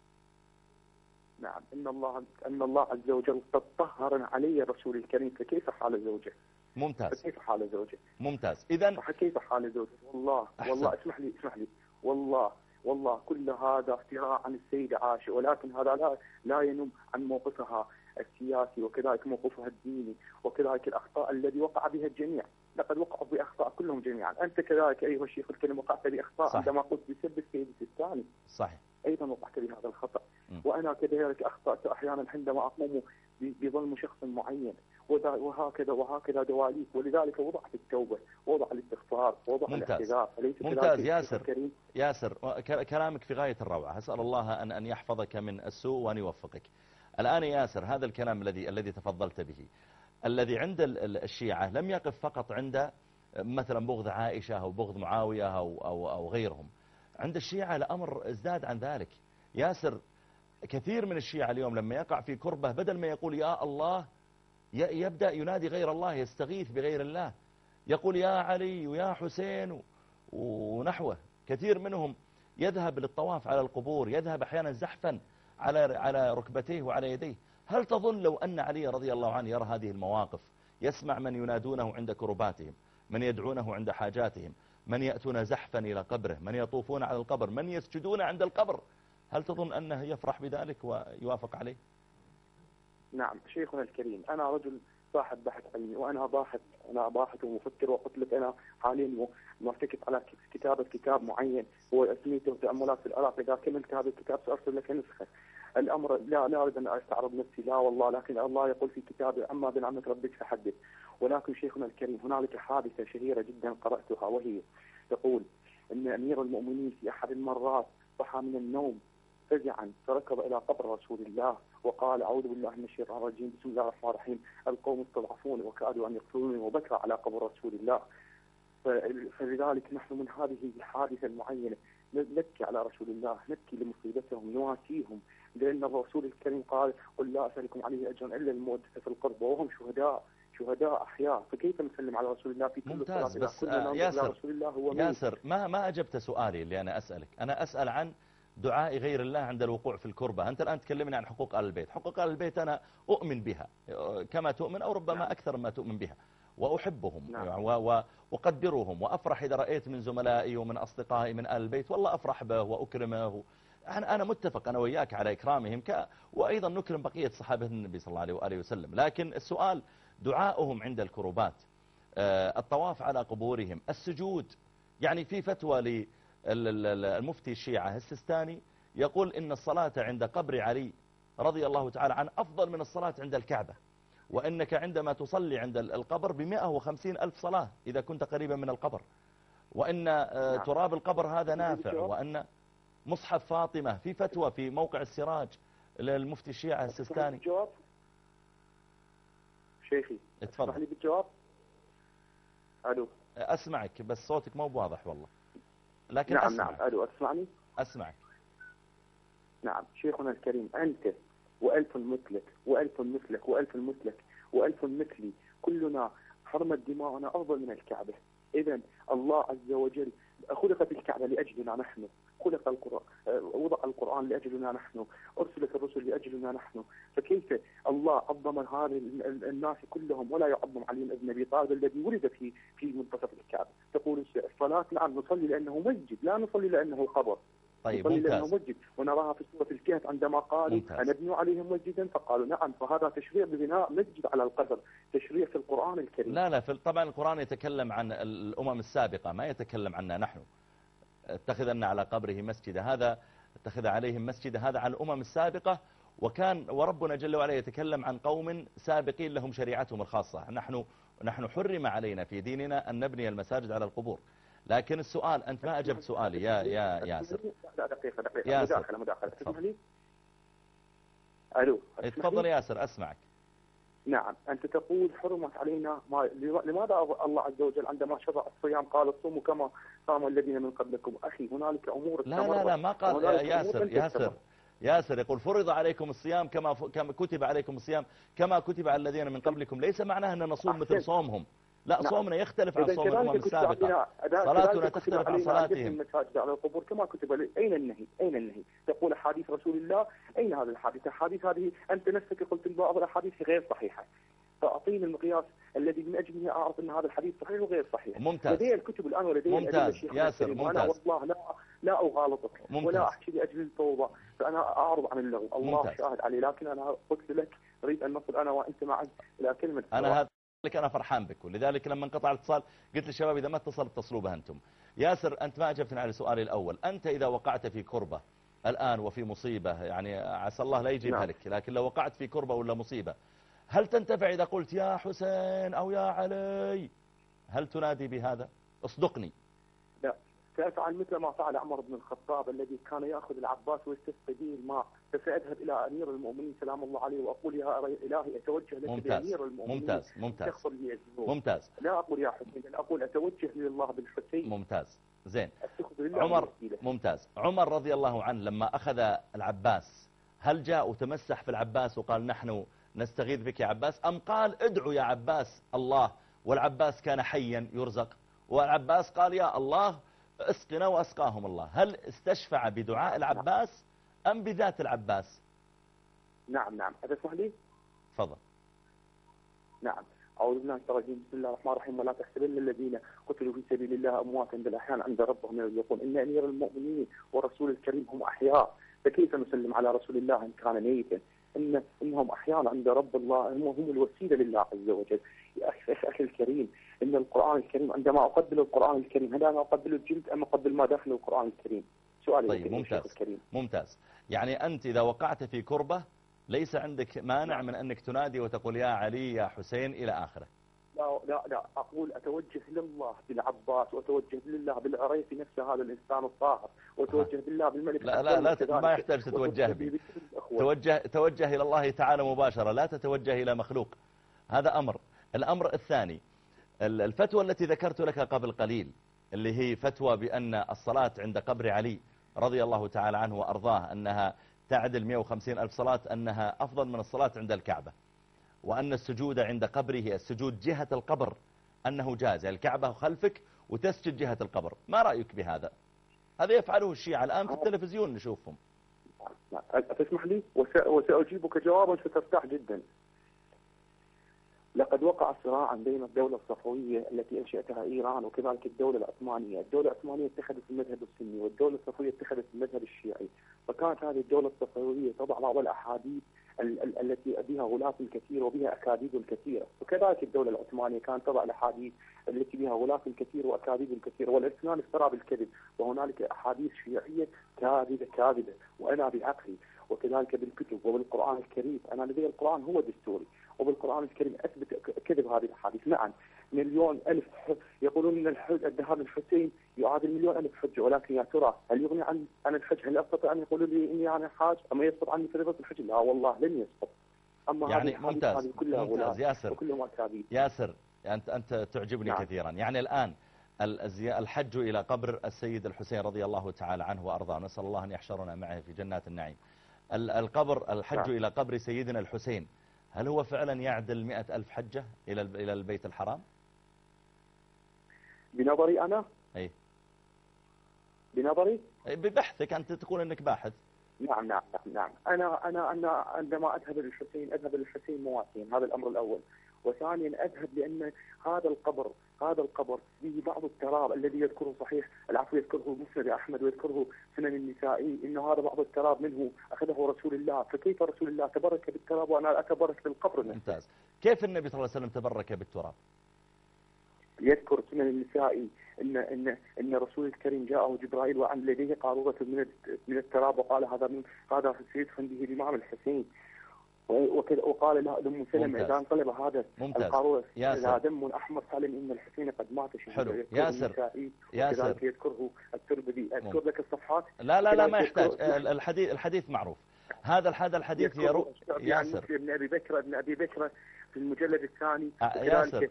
نعم. إن الله عز وجل قد طهر علي الرسول الكريم، فكيف حال زوجه؟ ممتاز. فكيف حال زوجه؟ ممتاز. إذن كيف حال زوجه؟ والله اسمح لي والله كل هذا افتراء عن السيدة عائشة، ولكن هذا لا ينم عن موقفها السياسي، وكذلك موقفها الديني، وكذلك الأخطاء الذي وقع بها الجميع. لقد وقعوا بأخطاء كلهم جميعا. أنت كذلك أيها الشيخ الكريم وقعت بأخطاء عندما قلت بسب السيد الثاني. صحيح. أيضا وقعت بهذا الخطأ. وأنا كذلك أخطأت أحيانا عندما أقوم بظلم شخص معين، وهكذا دواليك، ولذلك وضعت التوبة، وضع الاستغفار، وضع الاعتذار. ممتاز ياسر، كلامك في غاية الروعة. أسأل الله أن يحفظك من السوء وأن يوفقك. الآن ياسر، هذا الكلام الذي تفضلت به، الذي عند الشيعة لم يقف فقط عند مثلا بغض عائشة أو بغض معاوية أو غيرهم. عند الشيعة الأمر ازداد عن ذلك. ياسر، كثير من الشيعة اليوم لما يقع في كربة، بدل ما يقول يا الله يبدأ ينادي غير الله، يستغيث بغير الله، يقول يا علي ويا حسين ونحوه. كثير منهم يذهب للطواف على القبور، يذهب أحيانا زحفا على ركبتيه وعلى يديه. هل تظن لو أن علي رضي الله عنه يرى هذه المواقف، يسمع من ينادونه عند كرباتهم، من يدعونه عند حاجاتهم، من يأتون زحفا إلى قبره، من يطوفون على القبر، من يسجدون عند القبر، هل تظن أنه يفرح بذلك ويوافق عليه؟ نعم شيخنا الكريم، أنا رجل صاحب بحث علمي، وأنا باحث ومفكر، وقلت لك أنا حاليا مرتكز على كتابة كتاب معين هو اسميته تأملات في العراق. إذا كملت هذا الكتاب سأرسل لك نسخة. الأمر لا أريد أن أستعرض نفسي، لا والله، لكن الله يقول في كتابه أما بنعمة ربك فحدث. ولكن شيخنا الكريم، هنالك حادثة شهيرة جدا قرأتها، وهي تقول أن أمير المؤمنين في أحد المرات صحى من النوم فزعا، فركض إلى قبر رسول الله وقال أعوذ بالله من الشيطان الرجيم، بسم الله الرحمن الرحيم، القوم استضعفون وكادوا أن يقتلوني، وبكى على قبر رسول الله. فلذلك نحن من هذه الحادثة المعينة نبكي على رسول الله، نبكي لمصيبتهم، نواسيهم، لأن الرسول الكريم قال قل لا أسألكم عليه أجرا إلا المودة في القرب، وهم شهداء أحياء. فكيف نسلم على رسول الله في كل ممتاز. بس ياسر ما أجبت سؤالي اللي أنا أسألك. أنا أسأل عن دعاء غير الله عند الوقوع في الكربة. أنت الآن تكلمني عن حقوق آل البيت. حقوق آل البيت أنا أؤمن بها كما تؤمن، أو ربما أكثر ما تؤمن بها، وأحبهم وأقدرهم، وأفرح إذا رأيت من زملائي ومن أصدقائي من آل البيت، والله أفرح به وأكرمه. أنا متفق أنا وياك على إكرامهم، وأيضا نكرم بقية صحابة النبي صلى الله عليه وآله وسلم. لكن السؤال دعاؤهم عند الكربات، الطواف على قبورهم، السجود. يعني في فتوى للمفتي الشيعة السيستاني يقول إن الصلاة عند قبر علي رضي الله تعالى عنه أفضل من الصلاة عند الكعبة، وإنك عندما تصلي عند القبر ب150,000 صلاة إذا كنت قريبا من القبر، وإن تراب القبر هذا نافع، وأن مصحف فاطمة في فتوى في موقع السراج للمفتي الشيعة السيستاني. شيخي اتفضل. اسمح لي بالجواب. ألو. أسمعك بس صوتك مو بواضح والله، لكن نعم أسمع. نعم. ألو، أسمعني؟ أسمعك. نعم شيخنا الكريم، أنت وألف مثلك وألف مثلك وألف مثلك وألف مثلي، كلنا حرمت دماءنا أفضل من الكعبة. إذن الله عز وجل خلقت الكعبة لأجلنا نحن، خلق القرآن، وضع القرآن لأجلنا نحن، أرسلت الرسل لأجلنا نحن. فكيف الله عظم هذه الناس كلهم ولا يعظم علي بن أبي طالب الذي ولد في منتصف الكعبة؟ تقول الصلاة نعم نصلي لأنه مسجد، لا نصلي لأنه قبر. طيب نصلي لأنه مسجد، ونراها في سورة الكهف عندما قالوا أنبنوا عليهم مسجدا، فقالوا نعم. فهذا تشريع ببناء مسجد على القبر، تشريع في القرآن الكريم. لا طبعا القرآن يتكلم عن الأمم السابقة، ما يتكلم عنا نحن. اتخذنا على قبره مسجد، هذا اتخذ عليهم مسجد، هذا عن الأمم السابقة. وربنا جل وعلا يتكلم عن قوم سابقين لهم شريعتهم الخاصة. نحن حرم علينا في ديننا أن نبني المساجد على القبور. لكن السؤال أنت ما أجبت سؤالي يا ياسر. لا دقيقة ياسر. مداخلة تسمح لي؟ ألو تفضل ياسر أسمعك. نعم، أنت تقول حرمت علينا لماذا الله عز وجل عندما شرع الصيام قال صوموا كما صام الذين من قبلكم؟ أخي هنالك أمور لا ما قال ياسر يقول فرض عليكم الصيام كما كتب عليكم الصيام كما كتب على الذين من قبلكم، ليس معناه أن نصوم مثل صومهم، لا صومنا يختلف عن صوم الأمم السابقة، صلاتنا تختلف عن صلاتهم. المساجد على القبور كما كتب أين النهي؟ أين النهي؟ تقول حديث رسول الله، أين هذا الحديث؟ الحديث هذه أنت نفسك قلت بعض الأحاديث غير صحيحة، فأعطيني المقياس الذي من أجله أعرف أن هذا الحديث صحيح وغير صحيح. ممتاز. لدي الكتب الآن ولدي ممتاز ياسر ممتاز. والله لا أغالطك ولا أحكي لأجل التوبة، فأنا أعرض عن اللغو، الله ممتاز. شاهد علي، لكن أنا قلت لك أريد أن نصل أنا وأنت معا إلى كلمة أنا فرحان بك، ولذلك لما انقطع الاتصال قلت للشباب إذا ما اتصلوا بها أنتم. ياسر أنت ما أجبتني على سؤالي الأول، أنت إذا وقعت في كربة الآن وفي مصيبة، يعني عسى الله لا يجيبها لك، لكن لو وقعت في كربة ولا مصيبة هل تنتفع إذا قلت يا حسين أو يا علي؟ هل تنادي بهذا؟ اصدقني. لا، سأفعل مثل ما فعل عمر بن الخطاب الذي كان يأخذ العباس ويستسقي به الماء، فسأذهب إلى أمير المؤمنين سلام الله عليه وأقول يا إلهي أتوجه لك بأمير المؤمنين تغفر لي الذنوب. ممتاز. لا أقول يا حسين، أنا أقول أتوجه لله بالحسين. ممتاز. زين. عمر. ممتاز. عمر رضي الله عنه لما أخذ العباس هل جاء وتمسح في العباس وقال نحن نستغيث بك يا عباس، أم قال ادعو يا عباس الله، والعباس كان حيا يرزق، والعباس قال يا الله اسقنا واسقاهم الله؟ هل استشفع بدعاء العباس أم بذات العباس؟ نعم أتسمح لي؟ تفضل. نعم. أعوذ بالله من الشيطان الرجيم، بسم الله الرحمن الرحيم، ولا تحسبن الذين قتلوا في سبيل الله أمواتا بل أحياء عند ربهم يرزقون، إن أمير المؤمنين ورسول الكريم هم أحياء، فكيف نسلم على رسول الله إن كان ميتا؟ إنهم أحياء عند رب الله، هم الوسيلة لله عز وجل. يا أخي الكريم، إن القرآن الكريم عندما أقبل القرآن الكريم هل أنا أقبل الجلد أم أقبل ما داخل القرآن الكريم؟ سؤالي. طيب ممتاز. يعني أنت إذا وقعت في كربة ليس عندك مانع من أنك تنادي وتقول يا علي يا حسين إلى آخره؟ لا أقول أتوجه لله بالعباس، وأتوجه لله بالعريفي نفسه هذا الإنسان الطاهر، وأتوجه بالله بالملك. لا ما يحتاج تتوجه به، توجه إلى الله تعالى مباشرة، لا تتوجه إلى مخلوق. هذا أمر. الأمر الثاني، الفتوى التي ذكرت لك قبل قليل اللي هي فتوى بأن الصلاة عند قبر علي رضي الله تعالى عنه وأرضاه أنها تعدل 150,000 صلاة، أنها أفضل من الصلاة عند الكعبة، وأن السجود عند قبره السجود جهة القبر أنه جاز، الكعبة خلفك وتسجد جهة القبر، ما رأيك بهذا؟ هذا يفعله الشيعة الآن في التلفزيون نشوفهم. تسمح لي وسأجيبك جوابا سترتاح جدا. لقد وقع صراع بين الدولة الصفوية التي أنشأتها إيران وكذلك الدولة العثمانية. الدولة العثمانية اتخذت المذهب السني والدولة الصفوية اتخذت المذهب الشيعي، فكانت هذه الدولة الصفوية تضع بعض الأحاديث التي بها غلاة كثير وبها أكاذيب كثيرة، وكذلك الدولة العثمانية كانت تضع الأحاديث التي بها غلاة كثير وأكاذيب كثيرة، والاثنان افترى بالكذب، وهنالك أحاديث شيعية كاذبة وأنا بعقلي، وكذلك بالكتب وبالقرآن الكريم. أنا لدي القرآن هو دستوري، وبالقرآن الكريم أثبت كذب هذه الأحاديث. نعم، مليون ألف يقولون أن هذا الحسين يعادل مليون ألف حجة، ولكن يا ترى هل يغني عن الحج؟ هل يستطيع أن يقولوا لي إني أنا حاج أما يسقط عني فريضة الحج؟ لا والله لن يسقط. أما يعني ممتاز ياسر. ياسر أنت تعجبني نعم. كثيرا. يعني الآن الحج إلى قبر السيد الحسين رضي الله تعالى عنه وأرضاه، نسأل الله أن يحشرنا معه في جنات النعيم. الحج إلى قبر سيدنا الحسين هل هو فعلا يعدل 100,000 حجة إلى البيت الحرام؟ بنظري أنا؟ أي بنظري؟ ببحثك أنت تقول أنك باحث. نعم. أنا عندما أذهب للحسين مواسين، هذا الأمر الأول. وثانيا أذهب لأن هذا القبر فيه بعض التراب الذي يذكره صحيح العفو، يذكره مسند أحمد ويذكره سنن النسائي، إنه هذا بعض التراب منه أخذه رسول الله، فكيف رسول الله تبرك بالتراب وأنا أتبرك بالقبر؟ ممتاز. كيف النبي صلى الله عليه وسلم تبرك بالتراب؟ يذكر سنن النسائي إن رسول الكريم جاءه جبرائيل وعن لديه قارورة من التراب وقال هذا سيدفن به الإمام الحسين. وقال لها أم سلمة ممتاز. إذا انقلب هذا ممتاز. القارورة ياسر. إلى دم أحمر فاعلم إن الحسين قد مات شهيدا. حلو. يذكره ياسر. النسائي ياسر. وكذلك يذكره الترمذي. أذكر لك الصفحات. لا ما يحتاج. كذلك الحديث معروف. هذا الحديث يذكره ياسر ابن أبي بكر في المجلد الثاني. ياسر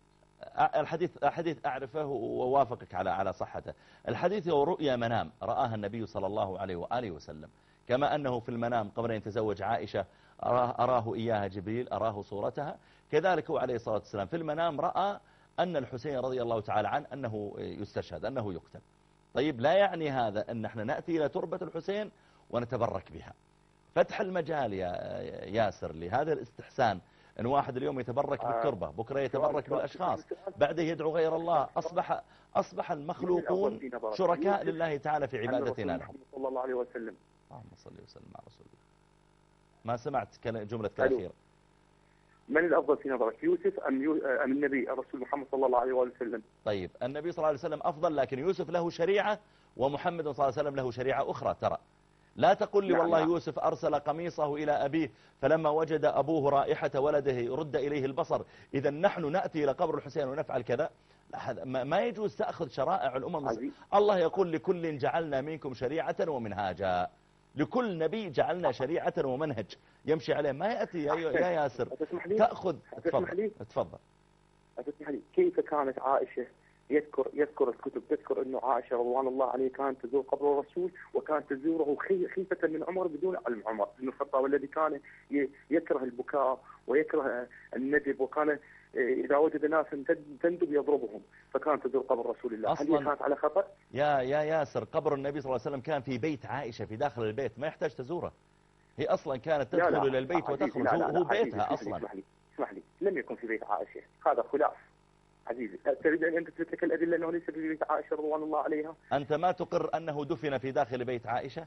الحديث أعرفه ووافقك على صحته. الحديث هو رؤيا منام رآها النبي صلى الله عليه وآله وسلم، كما أنه في المنام قبل أن يتزوج عائشة أراه إياها جبريل، أراه صورتها، كذلك هو عليه الصلاة والسلام في المنام رأى أن الحسين رضي الله تعالى عنه أنه يستشهد، أنه يقتل. طيب لا يعني هذا أن احنا نأتي إلى تربة الحسين ونتبرك بها. فتح المجال يا ياسر لهذا الاستحسان، أن واحد اليوم يتبرك بالتربة، بكرة يتبرك بالأشخاص، بعده يدعو غير الله، أصبح المخلوقون شركاء لله تعالى في عبادتنا لهم. صلى الله عليه وسلم. اللهم صل وسلم على رسول الله. ما سمعت جملة الأخيرة. من الأفضل في نظرك، يوسف أم النبي الرسول محمد صلى الله عليه وسلم؟ طيب النبي صلى الله عليه وسلم أفضل، لكن يوسف له شريعة ومحمد صلى الله عليه وسلم له شريعة أخرى. ترى لا تقل لي والله يوسف أرسل قميصه إلى أبيه فلما وجد أبوه رائحة ولده رد إليه البصر، إذا نحن نأتي إلى قبر الحسين ونفعل كذا. ما يجوز تأخذ شرائع الأمم. الله يقول لكل جعلنا منكم شريعة ومنهاجا، لكل نبي جعلنا شريعة ومنهج يمشي عليه. ما يأتي يا ياسر تأخذ. تفضل. أتسمح لي، كيف كانت عائشة يذكر الكتب تذكر أنه عائشة رضوان الله عليه كانت تزور قبر الرسول وكانت تزوره خيفة من عمر بدون علم عمر بن الخطاب، والذي كان يكره البكاء ويكره الندب، وكان إذا وجد ناس تندب يضربهم، فكانت تزور قبر رسول الله. هل هي كانت على خطأ؟ يا ياسر قبر النبي صلى الله عليه وسلم كان في بيت عائشة في داخل البيت، ما يحتاج تزوره. هي أصلا كانت تدخل إلى البيت وتخرج، هو بيتها أصلا. اسمح لي لم يكن في بيت عائشة، هذا خلاف. عزيزي تريد أن تثبت لك الأدلة أنه ليس في بيت عائشة رضوان الله عليها؟ أنت ما تقر أنه دفن في داخل بيت عائشة؟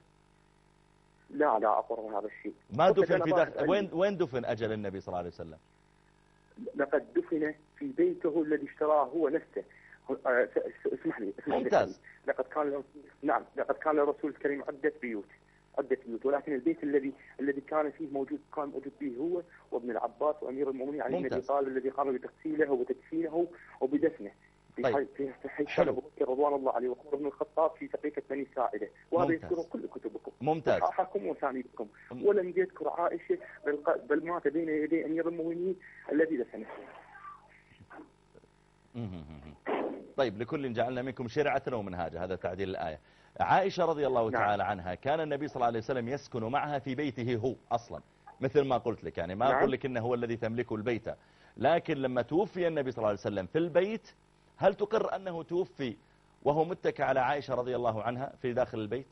لا أقر هذا الشيء. ما دفن في داخل. وين دفن أجل النبي صلى الله عليه وسلم؟ لقد دفن في بيته الذي اشتراه هو نفسه. اسمح لي. ممتاز. لقد كان الرسول الكريم عدة بيوت، ولكن البيت الذي كان موجود فيه هو وابن العباس وامير المؤمنين علي بن ابي طالب، الذي قام بتغسيله وبتدفينه وبدفنه في حيث ابو بكر رضوان الله عليه وعمر بن الخطاب في سقيفة بني ساعدة، وهذا يذكره كل كتبكم. ممتاز. صحاحكم وسانيدكم. ولم يذكر عائشة بل مات بين يدي امير المؤمنين الذي دفنه. طيب لكل جعلنا منكم شرعة ومنهاجا، هذا تعديل الآية. عائشة رضي الله تعالى عنها كان النبي صلى الله عليه وسلم يسكن معها في بيته هو أصلا، مثل ما قلت لك، يعني ما أقول لك إنه هو الذي تملكه البيت، لكن لما توفي النبي صلى الله عليه وسلم في البيت، هل تقر أنه توفي وهو متكئ على عائشة رضي الله عنها في داخل البيت؟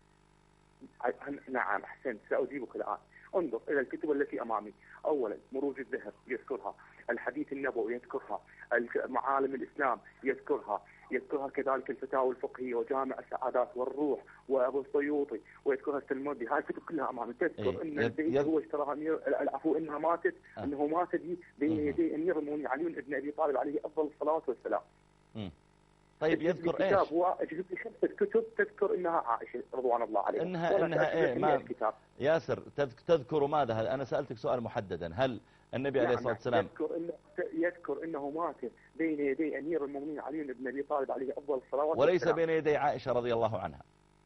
نعم أحسنت، سأجيبك الآن. انظر إلى الكتب التي أمامي. أولا مروج الذهب يذكرها، الحديث النبوي يذكرها، معالم الإسلام يذكرها كذلك الفتاوى الفقهية وجامع السعادات والروح وأبو السيوطي ويذكرها التلمودي. هاي الكتب كلها أمامي تذكر أن البيت هو اشتراها العفو إنها ماتت أنه ماتت بين يدي أمير المؤمنين علي بن أبي طالب عليه أفضل الصلاة والسلام. طيب يذكر ايش؟ اجيب لي 5 كتب تذكر انها عائشه رضوان الله عليها. انها ايه؟ ما ياسر تذكر ماذا؟ انا سالتك سؤال محددا، هل النبي عليه الصلاه والسلام يذكر انه مات بين يدي امير المؤمنين علي بن ابي طالب عليه افضل الصلوات وليس بين يدي عائشه رضي الله عنها؟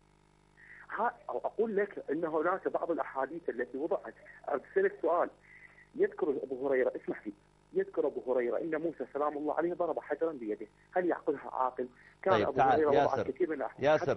اقول لك ان هناك بعض الاحاديث التي وضعت. ارسلت سؤال. يذكر ابو هريره، اسمح لي، يذكر أبو هريرة إن موسى سلام الله عليه ضرب حجرا بيده، هل يعقلها عاقل؟ كان طيب أبو هريرة وضع كثير من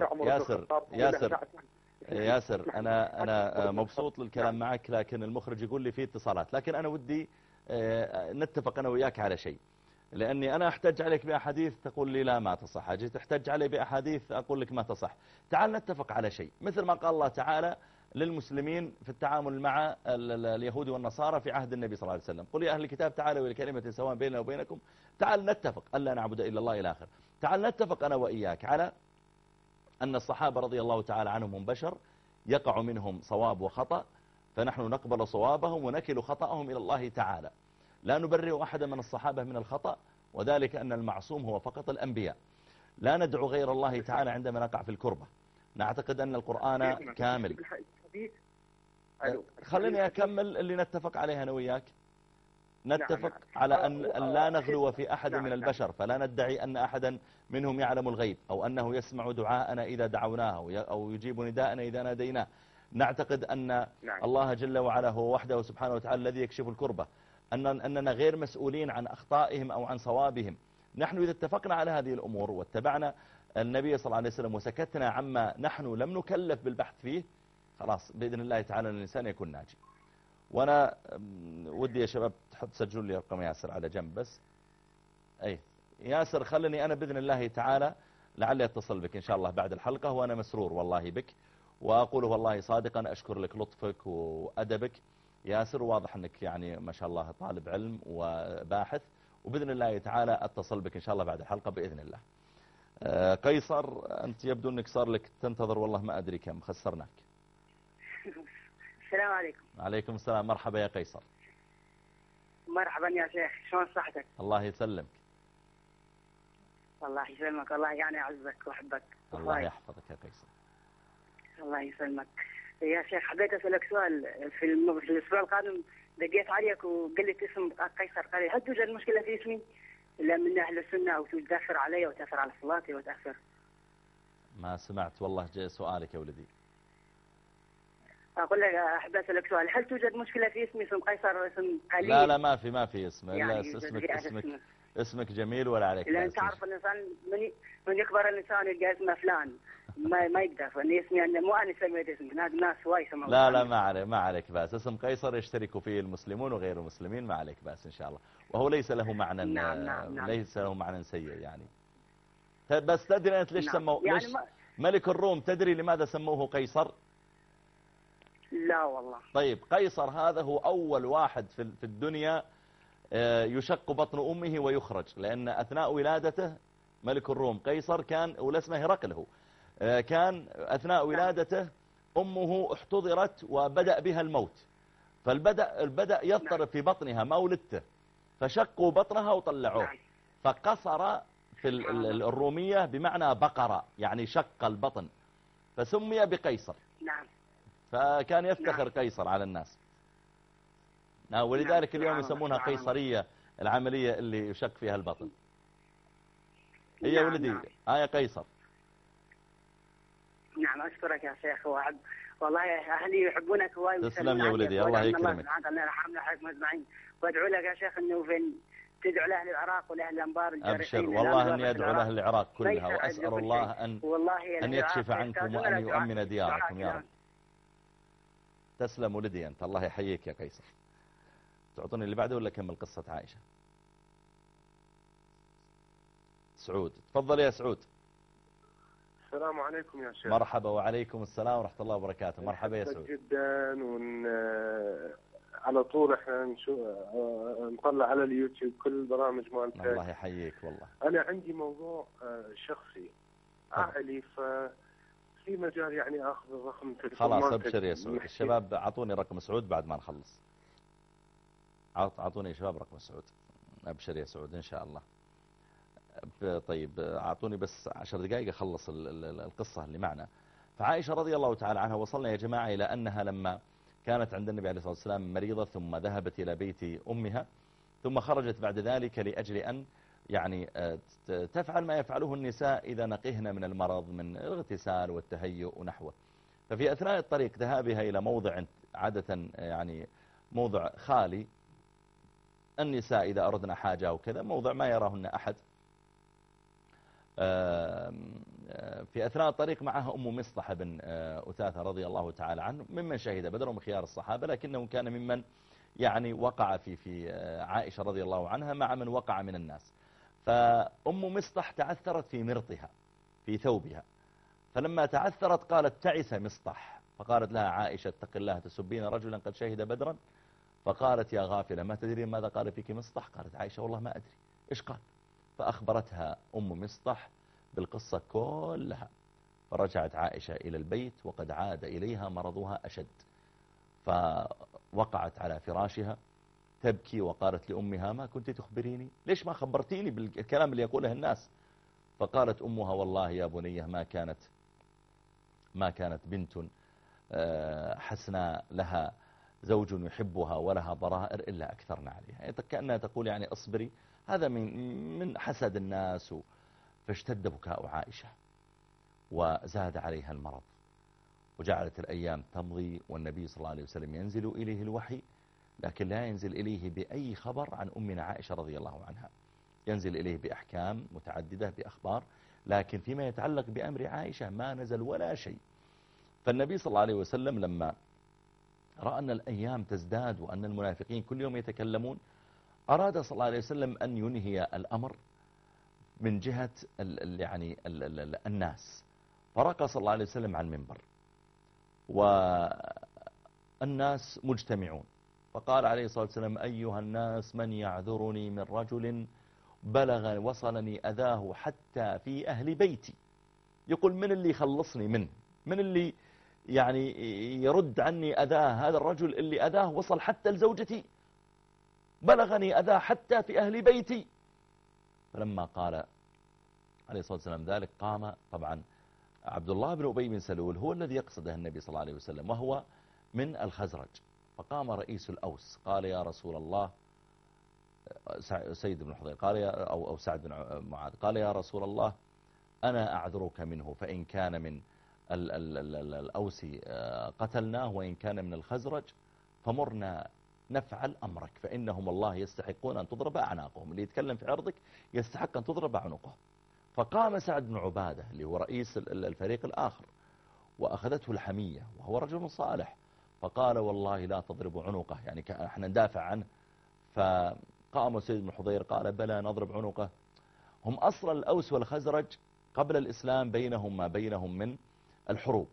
ياسر أنا مبسوط للكلام معك، لكن المخرج يقول لي فيه اتصالات، لكن أنا ودي نتفق أنا وياك على شيء، لأني أنا أحتج عليك بأحاديث تقول لي لا ما تصح، أجي تحتج علي بأحاديث أقول لك ما تصح. تعال نتفق على شيء، مثل ما قال الله تعالى للمسلمين في التعامل مع اليهود والنصارى في عهد النبي صلى الله عليه وسلم: قل يا أهل الكتاب تعالوا إلى كلمة سواء بيننا وبينكم، تعال نتفق ألا نعبد إلا الله إلى آخر. تعال نتفق أنا وإياك على أن الصحابة رضي الله تعالى عنهم هم بشر، يقع منهم صواب وخطأ، فنحن نقبل صوابهم ونكل خطأهم إلى الله تعالى، لا نبرئ أحدا من الصحابة من الخطأ، وذلك أن المعصوم هو فقط الأنبياء. لا ندعو غير الله تعالى عندما نقع في الكربة. نعتقد أن القرآن كامل. خليني أكمل اللي نتفق عليها أنا وياك. نتفق نعم. على أن لا نغلو في أحد نعم. من البشر، فلا ندعي أن أحدا منهم يعلم الغيب أو أنه يسمع دعاءنا إذا دعوناه أو يجيب نداءنا إذا ناديناه. نعتقد أن نعم. الله جل وعلا هو وحده سبحانه وتعالى الذي يكشف الكربة، أننا غير مسؤولين عن أخطائهم أو عن صوابهم. نحن إذا اتفقنا على هذه الأمور واتبعنا النبي صلى الله عليه وسلم وسكتنا عما نحن لم نكلف بالبحث فيه، خلاص بإذن الله تعالى الإنسان يكون ناجي. وأنا ودي يا شباب تسجلوا لي رقم ياسر على جنب بس. أي ياسر خلني أنا بإذن الله تعالى لعلي أتصل بك إن شاء الله بعد الحلقة، وأنا مسرور والله بك، وأقول والله صادقا أشكر لك لطفك وأدبك ياسر، واضح أنك يعني ما شاء الله طالب علم وباحث، وبإذن الله تعالى أتصل بك إن شاء الله بعد الحلقة بإذن الله. قيصر أنت يبدو أنك صار لك تنتظر والله ما أدري كم، خسرناك. السلام عليكم. عليكم السلام. مرحبا يا قيصر. مرحبا يا شيخ، شلون صحتك؟ الله يسلمك. الله يسلمك، الله يعني أعزك وأحبك. الله يحفظك يا قيصر. الله يسلمك يا شيخ. حبيت أسألك سؤال. في الأسبوع القادم دقيت عليك وقلت اسم قيصر، قال هل توجد مشكلة في اسمي إلا من أهل السنة أو تأثر علي وتأثر على صلاتي وتأثر؟ ما سمعت والله جاء سؤالك يا ولدي. أقول لك أحب أسألك سؤال، هل توجد مشكلة في اسمي اسم قيصر اسم قليل؟ لا ما في اسم، يعني لا اسمك جميل ولا عليك. لأن تعرف الإنسان من يكبر الإنسان يلقى اسمه فلان ما يقدر، فإني اسمي أنا مو أنا سميت اسمي، هناك ناس هواي سموا. لا ما عليك بأس، اسم قيصر يشترك فيه المسلمون وغير المسلمين، ما عليك بأس إن شاء الله، وهو ليس له معنى نعم. ليس له معنى سيء يعني. بس تدري أنت ليش سموه يعني ليش ملك الروم، تدري لماذا سموه قيصر؟ لا والله. طيب قيصر هذا هو أول واحد في الدنيا يشق بطن أمه ويخرج، لأن أثناء ولادته ملك الروم قيصر كان، ولا اسمه هرقل هو، كان أثناء ولادته أمه احتضرت وبدأ بها الموت، فالبدأ يضطرب في بطنها ما ولدته، فشقوا بطنها وطلعوه، فقصر في الرومية بمعنى بقرة، يعني شق البطن، فسمي بقيصر. نعم. فكان يفتخر قيصر على الناس. ولذلك اليوم يسمونها قيصرية، العملية اللي يشق فيها البطن. هي ولدي يا قيصر. نعم أشكرك يا شيخ، والله أهلي يحبونك هواي. تسلم يا ولدي، الله يكرمك. وادعو لك يا شيخ انه تدعو لاهل العراق ولاهل الانبار الجارحين. أبشر والله اني ادعو لاهل العراق كلها، واسال الله ان يكشف عنكم وان يؤمن دياركم يا رب. تسلم ولدي انت، الله يحييك يا قيصر. تعطوني اللي بعده ولا كمل قصة عائشة؟ سعود، تفضل يا سعود. السلام عليكم يا شيخ. مرحبا. وعليكم السلام ورحمة الله وبركاته. مرحبا يا سعود. جدا. على طول احنا نطلع على اليوتيوب كل برامج مالتك. الله يحييك والله. انا عندي موضوع شخصي عائلي، في مجال يعني اخذ رقم تليفون. خلاص ابشر يا سعود. الشباب اعطوني رقم سعود بعد ما نخلص. اعطوني يا شباب رقم سعود. ابشر يا سعود ان شاء الله. طيب اعطوني بس 10 دقائق اخلص القصة اللي معنا. فعائشة رضي الله تعالى عنها، وصلنا يا جماعة إلى أنها لما كانت عند النبي عليه الصلاة والسلام مريضة، ثم ذهبت إلى بيت أمها، ثم خرجت بعد ذلك لأجل أن يعني تفعل ما يفعله النساء إذا نقهن من المرض من الاغتسال والتهيؤ ونحوه. ففي أثناء الطريق ذهابها إلى موضع عادة يعني موضع خالي، النساء إذا أردنا حاجة أو كذا، موضع ما يراهن أحد. في أثناء الطريق معها أم مصطح بن أثاثة رضي الله تعالى عنه، ممن شهد بدر ومن خيار الصحابة، لكنه كان ممن يعني وقع في عائشة رضي الله عنها مع من وقع من الناس. فأم مصطح تعثرت في مرطها في ثوبها، فلما تعثرت قالت تعس مصطح، فقالت لها عائشة اتق الله تسبين رجلا قد شهد بدرا؟ فقالت يا غافلة ما تدرين ماذا قال فيك مصطح؟ قالت عائشة والله ما أدري إيش قال. فأخبرتها أم مصطح بالقصة كلها، فرجعت عائشة إلى البيت وقد عاد إليها مرضها أشد، فوقعت على فراشها تبكي وقالت لأمها ما كنت تخبريني؟ ليش ما خبرتيني بالكلام اللي يقوله الناس؟ فقالت أمها والله يا بنيه ما كانت بنت حسنا لها زوج يحبها ولها ضرائر إلا أكثرنا عليها. كأنها تقول يعني اصبري، هذا من حسد الناس. فاشتد بكاء عائشة وزاد عليها المرض، وجعلت الأيام تمضي والنبي صلى الله عليه وسلم ينزل إليه الوحي، لكن لا ينزل إليه بأي خبر عن أمنا عائشة رضي الله عنها. ينزل إليه بأحكام متعددة بأخبار، لكن فيما يتعلق بأمر عائشة ما نزل ولا شيء. فالنبي صلى الله عليه وسلم لما رأى أن الأيام تزداد وأن المنافقين كل يوم يتكلمون، أراد صلى الله عليه وسلم أن ينهي الأمر من جهة يعني الناس. فرقى صلى الله عليه وسلم عن منبر والناس مجتمعون، فقال عليه الصلاة والسلام: أيها الناس، من يعذرني من رجل بلغ وصلني أذاه حتى في أهل بيتي. يقول: من اللي يخلصني منه، من اللي يعني يرد عني أذاه، هذا الرجل اللي أذاه وصل حتى لزوجتي، بلغني أذاه حتى في أهل بيتي. فلما قال عليه الصلاة والسلام ذلك، قام طبعا عبد الله بن أبي بن سلول هو الذي يقصده النبي صلى الله عليه وسلم، وهو من الخزرج. فقام رئيس الأوس قال: يا رسول الله، سيد بن حضير قال أو سعد بن معاذ قال: يا رسول الله، أنا أعذرك منه، فإن كان من الأوس قتلناه، وإن كان من الخزرج فمرنا نفعل أمرك، فإنهم الله يستحقون أن تضرب أعناقهم. اللي يتكلم في عرضك يستحق أن تضرب عنقه. فقام سعد بن عبادة اللي هو رئيس الفريق الآخر، وأخذته الحمية وهو رجل صالح، فقال: والله لا تضرب عنقه، يعني احنا ندافع عنه. فقام سيد بن حضير قال: بلى نضرب عنقه. هم أصلا الأوس والخزرج قبل الإسلام بينهم ما بينهم من الحروب،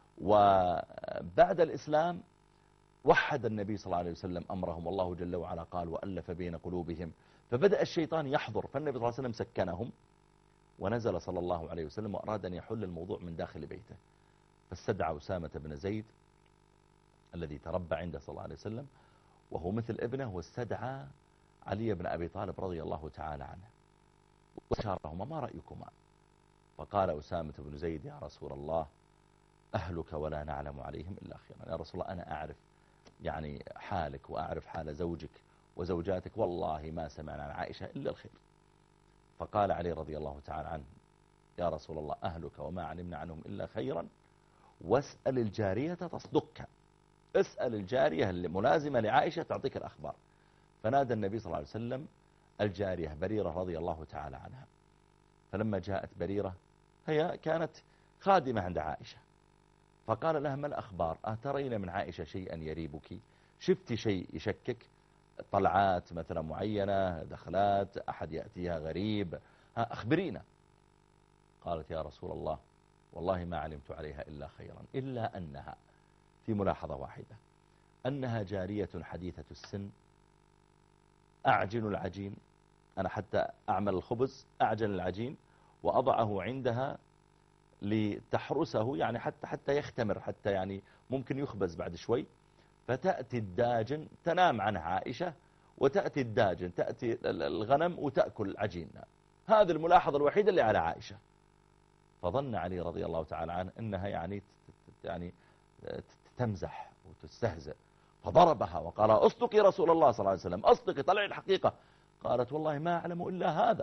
وبعد الإسلام وحد النبي صلى الله عليه وسلم أمرهم، والله جل وعلا قال: وألف بين قلوبهم. فبدأ الشيطان يحضر، فالنبي صلى الله عليه وسلم سكنهم، ونزل صلى الله عليه وسلم وأراد أن يحل الموضوع من داخل بيته. فاستدعى أسامة بن زيد الذي تربى عنده صلى الله عليه وسلم وهو مثل ابنه، واستدعى علي بن أبي طالب رضي الله تعالى عنه، وشارهما: ما رأيكما؟ فقال أسامة بن زيد: يا رسول الله، أهلك ولا نعلم عليهم إلا خيرا. يا رسول الله، أنا أعرف يعني حالك وأعرف حال زوجك وزوجاتك، والله ما سمعنا عن عائشة إلا الخير. فقال علي رضي الله تعالى عنه: يا رسول الله، أهلك وما علمنا عنهم إلا خيرا، واسأل الجارية تصدقك. اسأل الجارية الملازمة لعائشة تعطيك الأخبار. فنادى النبي صلى الله عليه وسلم الجارية بريرة رضي الله تعالى عنها. فلما جاءت بريرة، هي كانت خادمة عند عائشة، فقال لها: ما الأخبار؟ أترين من عائشة شيئا يريبك؟ شفت شيء يشكك؟ طلعات مثلا معينة، دخلات، أحد يأتيها غريب، أخبرينا. قالت: يا رسول الله، والله ما علمت عليها إلا خيرا، إلا أنها، في ملاحظة واحدة، أنها جارية حديثة السن، أعجن العجين، أنا حتى أعمل الخبز أعجن العجين وأضعه عندها لتحرسه، يعني حتى يختمر، حتى يعني ممكن يخبز بعد شوي. فتأتي الداجن، تنام عنها عائشة، وتأتي الداجن، تأتي الغنم وتأكل عجيننا. هذه الملاحظة الوحيدة اللي على عائشة. فظن علي رضي الله تعالى عنه أنها يعني تمزح وتستهزئ، فضربها وقال: أصدقي رسول الله صلى الله عليه وسلم، أصدقي، طلعي الحقيقة. قالت: والله ما أعلم إلا هذا.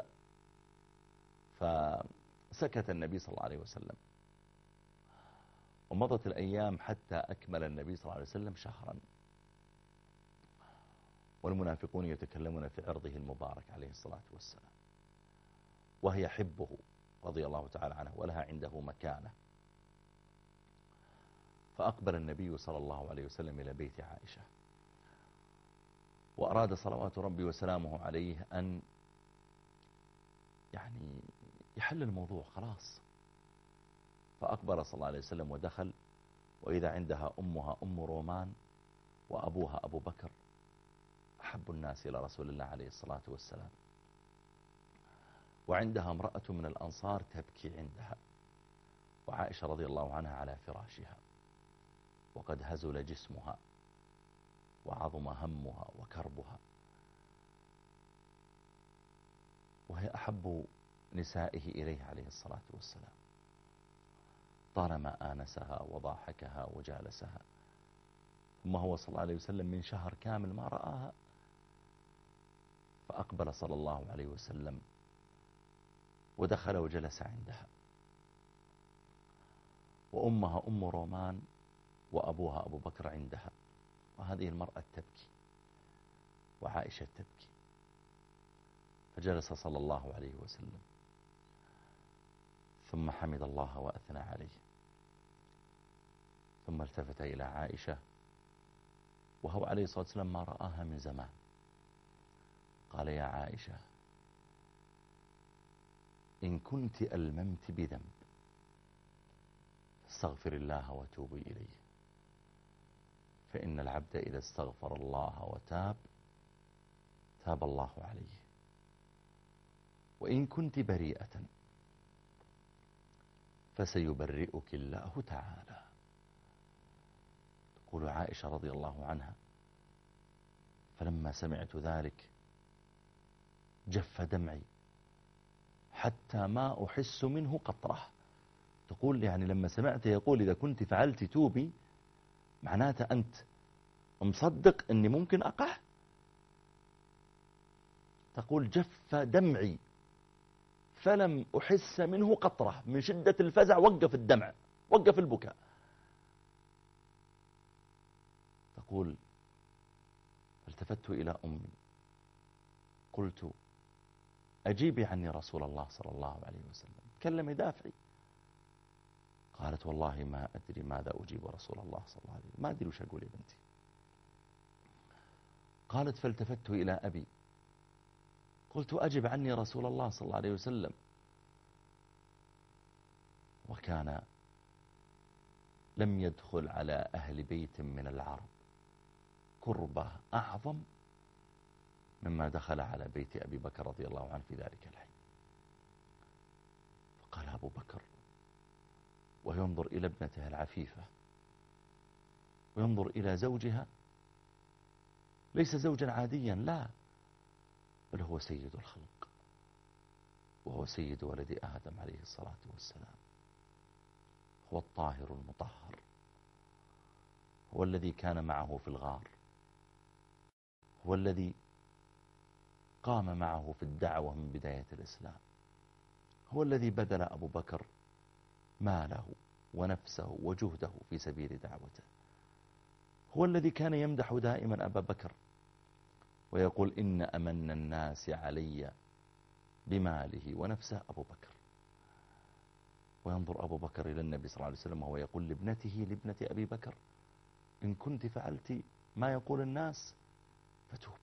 فسكت النبي صلى الله عليه وسلم، ومضت الأيام حتى أكمل النبي صلى الله عليه وسلم شهرا، والمنافقون يتكلمون في عرضه المبارك عليه الصلاة والسلام، وهي حبه رضي الله تعالى عنه ولها عنده مكانة. فأقبل النبي صلى الله عليه وسلم إلى بيت عائشة، وأراد صلوات ربي وسلامه عليه أن يعني يحل الموضوع خلاص. فأقبل صلى الله عليه وسلم ودخل، وإذا عندها أمها أم رومان، وأبوها أبو بكر، أحب الناس إلى رسول الله عليه الصلاة والسلام، وعندها امرأة من الأنصار تبكي عندها، وعائشة رضي الله عنها على فراشها، وقد هزل جسمها وعظم همها وكربها، وهي أحب نسائه إليه عليه الصلاة والسلام. طالما آنسها وضاحكها وجالسها. ثم هو صلى الله عليه وسلم من شهر كامل ما رآها، فأقبل صلى الله عليه وسلم ودخل وجلس عندها، وأمها أم رومان وأبوها أبو بكر عندها، وهذه المرأة تبكي وعائشة تبكي. فجلس صلى الله عليه وسلم ثم حمد الله وأثنى عليه، ثم التفت إلى عائشة وهو عليه الصلاة والسلام ما رآها من زمان، قال: يا عائشة، إن كنت ألممت بذنب فاستغفر الله وتوبي إليه، فإن العبد إذا استغفر الله وتاب تاب الله عليه. وإن كنت بريئة فسيبرئك الله تعالى. تقول عائشة رضي الله عنها: فلما سمعت ذلك جف دمعي حتى ما أحس منه قطرة. تقول يعني لما سمعت يقول إذا كنت فعلت توبي، معناته أنت مصدق أني ممكن أقع. تقول جف دمعي فلم أحس منه قطرة، من شدة الفزع وقف الدمع، وقف البكاء. تقول: التفت إلى أمي قلت: أجيبي عني رسول الله صلى الله عليه وسلم، كلم دافعي. قالت: والله ما أدري ماذا أجيب رسول الله صلى الله عليه وسلم، ما أدري وش أقول يا بنتي. قالت: فالتفت إلى أبي قلت: أجب عني رسول الله صلى الله عليه وسلم. وكان لم يدخل على أهل بيت من العرب كربة أعظم مما دخل على بيت أبي بكر رضي الله عنه في ذلك الحين. فقال أبو بكر وينظر إلى ابنته العفيفة وينظر إلى زوجها، ليس زوجا عاديا، لا، بل هو سيد الخلق، وهو سيد ولد آدم عليه الصلاة والسلام، هو الطاهر المطهر، هو الذي كان معه في الغار، هو الذي قام معه في الدعوة من بداية الإسلام، هو الذي بذل أبو بكر ماله ونفسه وجهده في سبيل دعوته، هو الذي كان يمدح دائما أبا بكر ويقول: إن أمن الناس علي بماله ونفسه أبو بكر. وينظر أبو بكر إلى النبي صلى الله عليه وسلم وهو يقول لابنة أبي بكر: إن كنت فعلت ما يقول الناس فتوبي.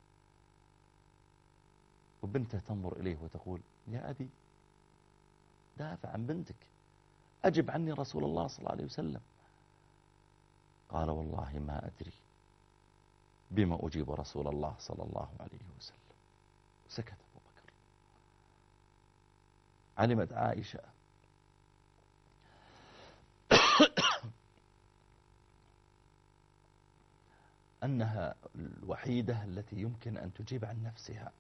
وبنته تنظر إليه وتقول: يا أبي، دافع عن بنتك، أجب عني رسول الله صلى الله عليه وسلم. قال: والله ما أدري بما أجيب رسول الله صلى الله عليه وسلم. سكت أبو بكر. علمت عائشة أنها الوحيدة التي يمكن أن تجيب عن نفسها.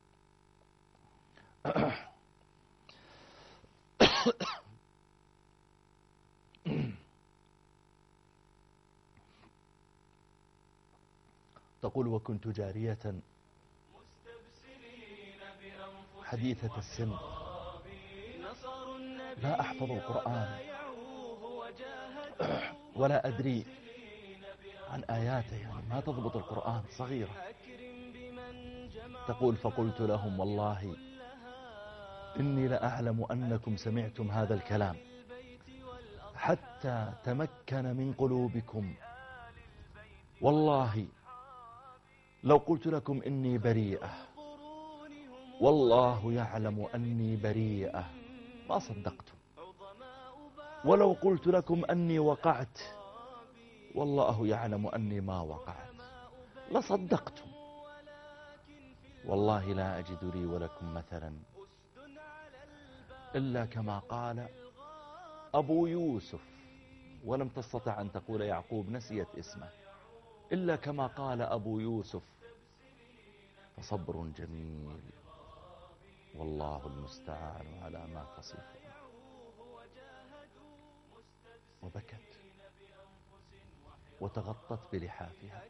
تقول: وكنت جارية حديثة السن لا أحفظ القرآن ولا أدري عن آياته، يعني ما تضبط القرآن، صغيرة. تقول: فقلت لهم: والله إني لأعلم أنكم سمعتم هذا الكلام حتى تمكن من قلوبكم، والله لو قلت لكم إني بريئة والله يعلم أني بريئة ما صدقتم، ولو قلت لكم أني وقعت والله يعلم أني ما وقعت لصدقتم. والله لا أجد لي ولكم مثلا إلا كما قال أبو يوسف، ولم تستطع أن تقول يعقوب، نسيت اسمه، إلا كما قال أبو يوسف: فصبر جميل والله المستعان على ما تصفون. وبكت وتغطت بلحافها.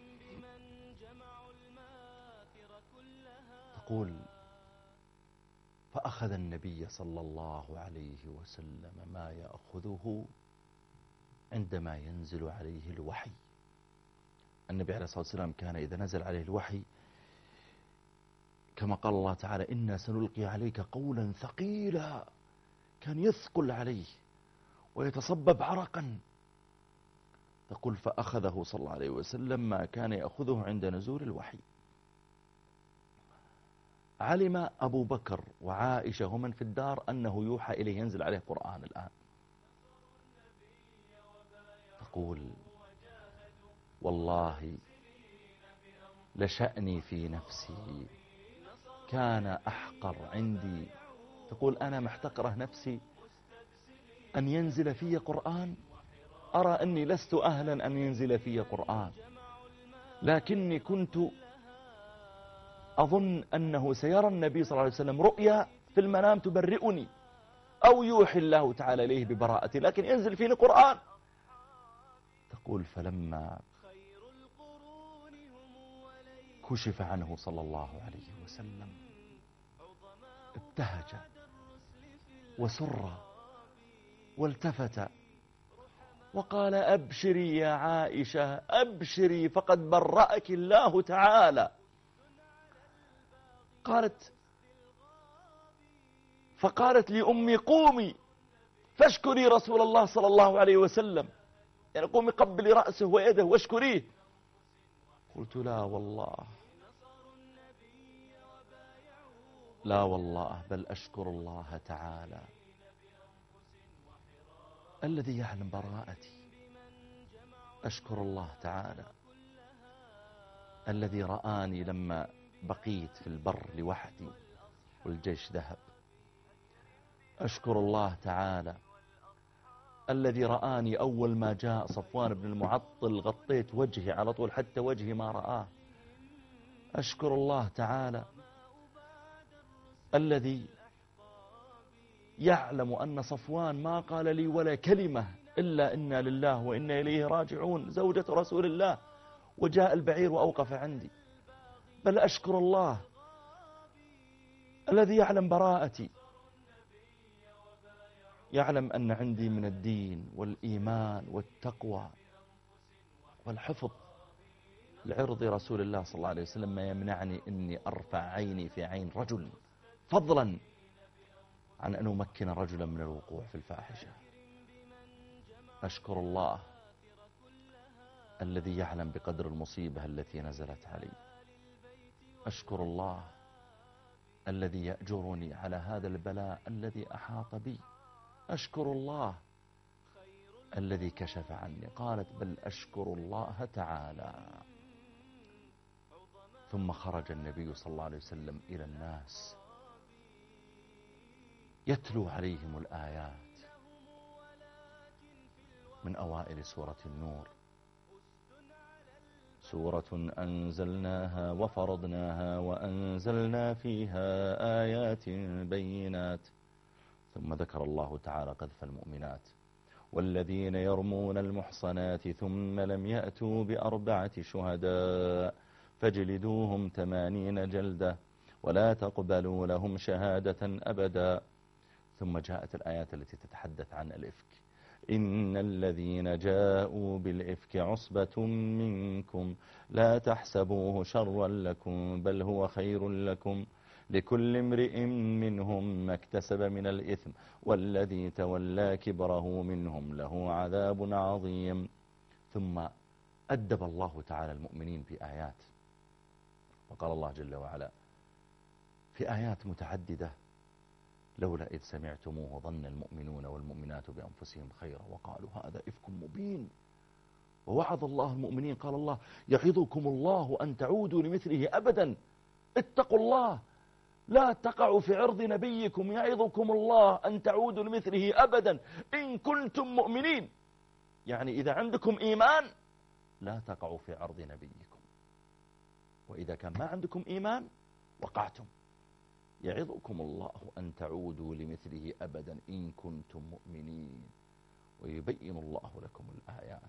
تقول فأخذ النبي صلى الله عليه وسلم ما يأخذه عندما ينزل عليه الوحي. النبي عليه الصلاة والسلام كان إذا نزل عليه الوحي كما قال الله تعالى إنا سنلقي عليك قولا ثقيلا، كان يثقل عليه ويتصبب عرقا. تقول فأخذه صلى الله عليه وسلم ما كان يأخذه عند نزول الوحي. علم أبو بكر وعائشة ومن في الدار أنه يوحى إليه ينزل عليه قرآن الآن. تقول والله لشأني في نفسي كان أحقر عندي. تقول أنا محتقره نفسي أن ينزل في قرآن، أرى أني لست أهلا أن ينزل في قرآن، لكني كنت أظن أنه سيرى النبي صلى الله عليه وسلم رؤيا في المنام تبرئني أو يوحي الله تعالى إليه ببراءتي، لكن ينزل فيني قرآن. تقول فلما كشف عنه صلى الله عليه وسلم ابتهج وسر والتفت وقال أبشري يا عائشة أبشري فقد برأك الله تعالى. فقالت لي أمي قومي فاشكري رسول الله صلى الله عليه وسلم، يعني قومي قبلي رأسه ويده واشكريه. قلت لا والله لا والله بل أشكر الله تعالى الذي يعلم براءتي، أشكر الله تعالى الذي رآني لما بقيت في البر لوحدي والجيش ذهب، أشكر الله تعالى الذي رآني أول ما جاء صفوان بن المعطل غطيت وجهي على طول حتى وجهي ما رآه، أشكر الله تعالى الذي يعلم أن صفوان ما قال لي ولا كلمة إلا إنا لله وإنا إليه راجعون زوجة رسول الله، وجاء البعير وأوقف عندي. بل أشكر الله الذي يعلم براءتي، يعلم أن عندي من الدين والإيمان والتقوى والحفظ لعرض رسول الله صلى الله عليه وسلم ما يمنعني أني أرفع عيني في عين رجل فضلا عن أن أمكن رجلا من الوقوع في الفاحشة. أشكر الله الذي يعلم بقدر المصيبة التي نزلت علي، أشكر الله الذي يأجرني على هذا البلاء الذي أحاط بي، أشكر الله الذي كشف عني. قالت بل أشكر الله تعالى. ثم خرج النبي صلى الله عليه وسلم إلى الناس يتلو عليهم الآيات من أوائل سورة النور، سورة أنزلناها وفرضناها وأنزلنا فيها آيات بينات. ثم ذكر الله تعالى قذف المؤمنات والذين يرمون المحصنات ثم لم يأتوا بأربعة شهداء فاجلدوهم 80 جلدة ولا تقبلوا لهم شهادة أبدا. ثم جاءت الآيات التي تتحدث عن الإفك، إن الذين جاءوا بالإفك عصبة منكم لا تحسبوه شرا لكم بل هو خير لكم لكل امرئ منهم ما اكتسب من الإثم والذي تولى كبره منهم له عذاب عظيم. ثم أدب الله تعالى المؤمنين بآيات، وقال الله جل وعلا في آيات متعددة لولا إذ سمعتموه ظن المؤمنون والمؤمنات بأنفسهم خيرا وقالوا هذا إفك مبين. ووعظ الله المؤمنين قال الله يعظكم الله أن تعودوا لمثله أبدا، اتقوا الله لا تقعوا في عرض نبيكم، يعظكم الله أن تعودوا لمثله أبدا إن كنتم مؤمنين. يعني إذا عندكم إيمان لا تقعوا في عرض نبيكم، وإذا كان ما عندكم إيمان وقعتم. يعظكم الله أن تعودوا لمثله أبدا إن كنتم مؤمنين. ويبين الله لكم الآيات.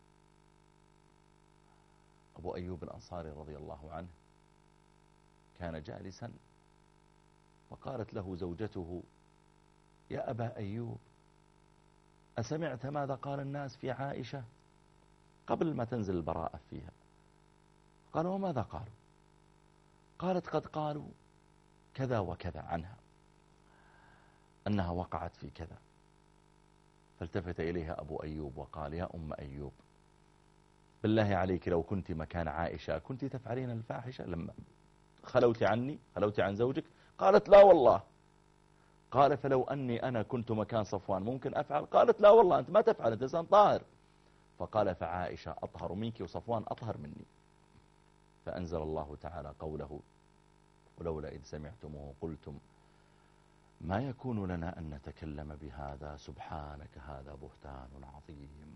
أبو أيوب الأنصاري رضي الله عنه كان جالسا وقالت له زوجته: يا أبا أيوب، أسمعت ماذا قال الناس في عائشة قبل ما تنزل البراءة فيها؟ قال: وماذا قالوا؟ قالت: قد قالوا كذا وكذا عنها، أنها وقعت في كذا. فالتفت إليها أبو أيوب وقال: يا أم أيوب، بالله عليك لو كنت مكان عائشة كنت تفعلين الفاحشة لما خلوت عني، خلوت عن زوجك؟ قالت: لا والله. قال: فلو أني أنا كنت مكان صفوان ممكن أفعل؟ قالت: لا والله أنت ما تفعل، أنت إنسان طاهر. فقال: فعائشة أطهر منك وصفوان أطهر مني. فأنزل الله تعالى قوله: ولولا إذ سمعتموه قلتم ما يكون لنا أن نتكلم بهذا سبحانك هذا بهتان عظيم.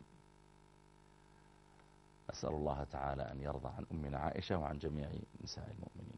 أسأل الله تعالى أن يرضى عن أمنا عائشة وعن جميع نساء المؤمنين.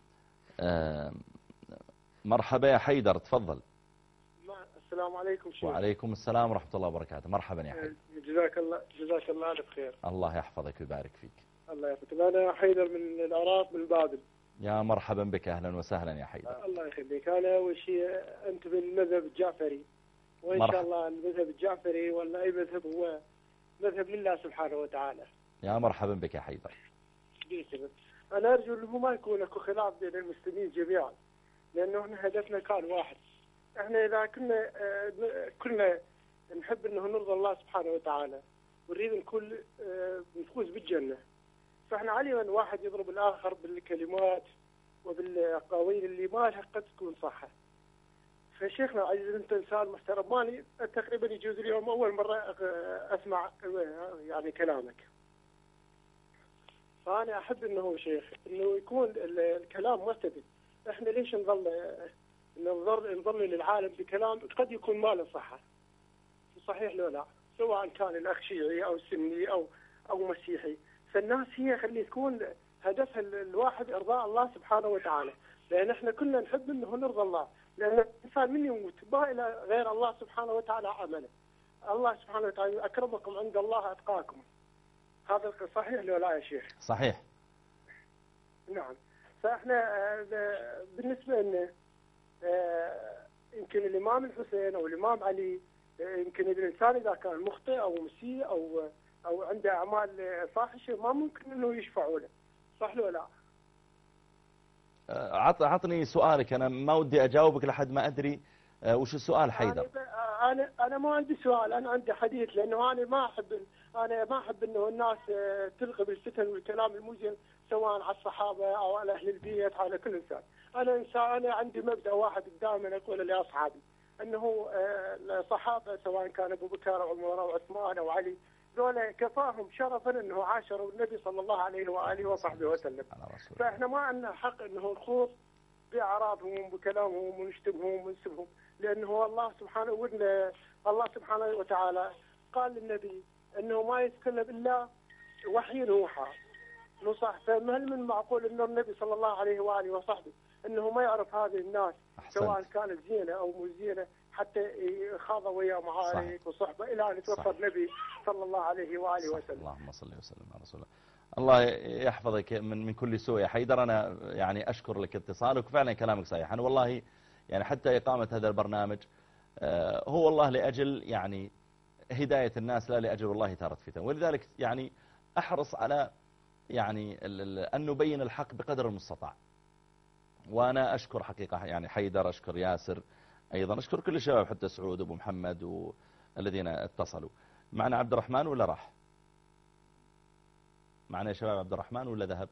مرحبا يا حيدر، تفضل. السلام عليكم شيخ. وعليكم السلام ورحمة الله وبركاته. مرحبا يا حيدر. جزاك الله ألف خير. الله يحفظك ويبارك فيك. الله يحفظك. أنا حيدر من العراق، من بابل. يا مرحبا بك، أهلا وسهلا يا حيدر. الله يخليك. أنا أول شيء أنت من المذهب الجعفري، وإن شاء الله المذهب الجعفري ولا أي مذهب هو مذهب لله سبحانه وتعالى. يا مرحبا بك يا حيدر. أنا أرجو أنه ما يكون أكو خلاف بين المسلمين جميعا، لأنه احنا هدفنا كان واحد. احنا إذا كنا نحب أنه نرضى الله سبحانه وتعالى ونريد نكون نفوز بالجنة، فاحنا علينا أن واحد يضرب الآخر بالكلمات وبالأقاويل اللي ما لها قد تكون صحة. فشيخنا عزيز، أنت إنسان محترم، ماني تقريبا يجوز اليوم أول مرة أسمع يعني كلامك. فأنا أحب أنه شيخ أنه يكون الكلام مرتبط. إحنا ليش نظل للعالم بكلام قد يكون ما له صحة؟ صحيح لو لا، سواء كان الأخ شيعي أو سني أو مسيحي، فالناس هي خلي تكون هدفها الواحد إرضاء الله سبحانه وتعالى، لأن إحنا كلنا نحب أنه نرضى الله، لأن الإنسان من يموت ما إلى غير الله سبحانه وتعالى عمله. الله سبحانه وتعالى أكرمكم عند الله أتقاكم. هذا صحيح لو لا يا شيخ؟ صحيح. نعم. فإحنا بالنسبة لنا يمكن الإمام الحسين أو الإمام علي، يمكن الإنسان إذا كان مخطئ أو مسيء أو عنده أعمال فاحشة ما ممكن إنه يشفعوا له، صح ولا لا؟ عطني سؤالك، أنا ما ودي أجاوبك لحد ما أدري وش السؤال حيدر. أنا ما عندي سؤال، أنا عندي حديث، لأنه أنا ما أحب إنه الناس تلقي بالفتن والكلام المزين سواء على الصحابة أو على أهل البيت، على كل إنسان. أنا عندي مبدأ واحد دائما أقول لأصحابي أنه الصحابة سواء كان أبو بكر أو عمر أو عثمان أو علي، ذولا كفاهم شرفا أنه عاشروا النبي صلى الله عليه وآله وصحبه وسلم. فإحنا ما عندنا حق أنه نخوض بأعراضهم بكلامهم ونشتمهم ونسبهم، لأنه الله سبحانه وتعالى قال للنبي أنه ما يتكلم إلا وحي يوحى نصح. فهل من معقول أنه النبي صلى الله عليه وآله وصحبه أنه ما يعرف هذه الناس سواء كانت زينة أو مو زينة حتى يخاض وياه معارك وصحبة إلى أن يتوفى النبي صلى الله عليه وآله وسلم. اللهم صل وسلم على رسول الله. الله يحفظك من كل سوء يا حيدر. أنا يعني أشكر لك اتصالك، وفعلا كلامك صحيح. أنا والله يعني حتى إقامة هذا البرنامج هو والله لأجل يعني هداية الناس، لا لأجل والله إثارة فتن، ولذلك يعني أحرص على يعني أن نبين الحق بقدر المستطاع. وأنا أشكر حقيقة يعني حيدر، أشكر ياسر أيضا، أشكر كل الشباب حتى سعود وأبو محمد والذين اتصلوا. معنا عبد الرحمن ولا راح؟ معنا يا شباب عبد الرحمن ولا ذهب؟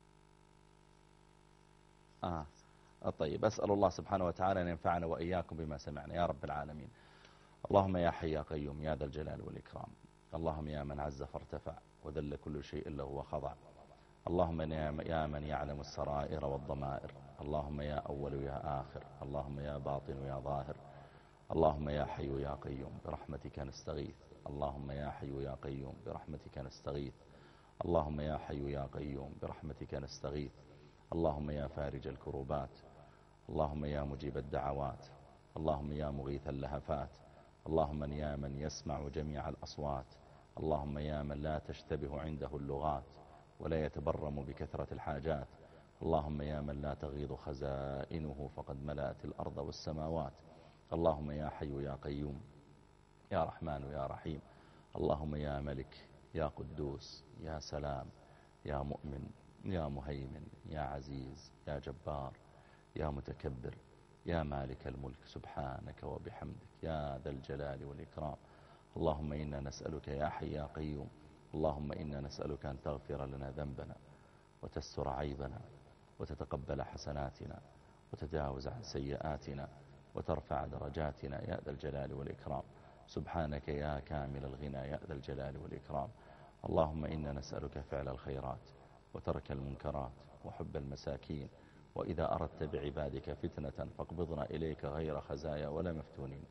طيب، أسأل الله سبحانه وتعالى أن ينفعنا وإياكم بما سمعنا يا رب العالمين. اللهم يا حي يا قيوم يا ذا الجلال والإكرام، اللهم يا من عز فارتفع وذل كل شيء له وخضع، اللهم يا من يعلم السرائر والضمائر، اللهم يا أول يا آخر، اللهم يا باطن يا ظاهر، اللهم يا حي يا قيوم برحمتك نستغيث، اللهم يا حي يا قيوم برحمتك نستغيث، اللهم يا حي يا قيوم برحمتك نستغيث، اللهم يا فارج الكروبات، اللهم يا مجيب الدعوات، اللهم يا مغيث اللهفات، اللهم يا من يسمع جميع الأصوات، اللهم يا من لا تشتبه عنده اللغات ولا يتبرم بكثرة الحاجات، اللهم يا من لا تغيض خزائنه فقد ملأت الأرض والسماوات، اللهم يا حي يا قيوم يا رحمن يا رحيم، اللهم يا ملك يا قدوس يا سلام يا مؤمن يا مهيمن يا عزيز يا جبار يا متكبر يا مالك الملك سبحانك وبحمدك يا ذا الجلال والإكرام. اللهم إنا نسألك يا حي يا قيوم، اللهم إنا نسألك أن تغفر لنا ذنبنا وتستر عيبنا وتتقبل حسناتنا وتجاوز عن سيئاتنا وترفع درجاتنا يا ذا الجلال والإكرام. سبحانك يا كامل الغنى يا ذا الجلال والإكرام. اللهم إنا نسألك فعل الخيرات وترك المنكرات وحب المساكين، وإذا أردت بعبادك فتنة فاقبضنا إليك غير خزايا ولا مفتونين.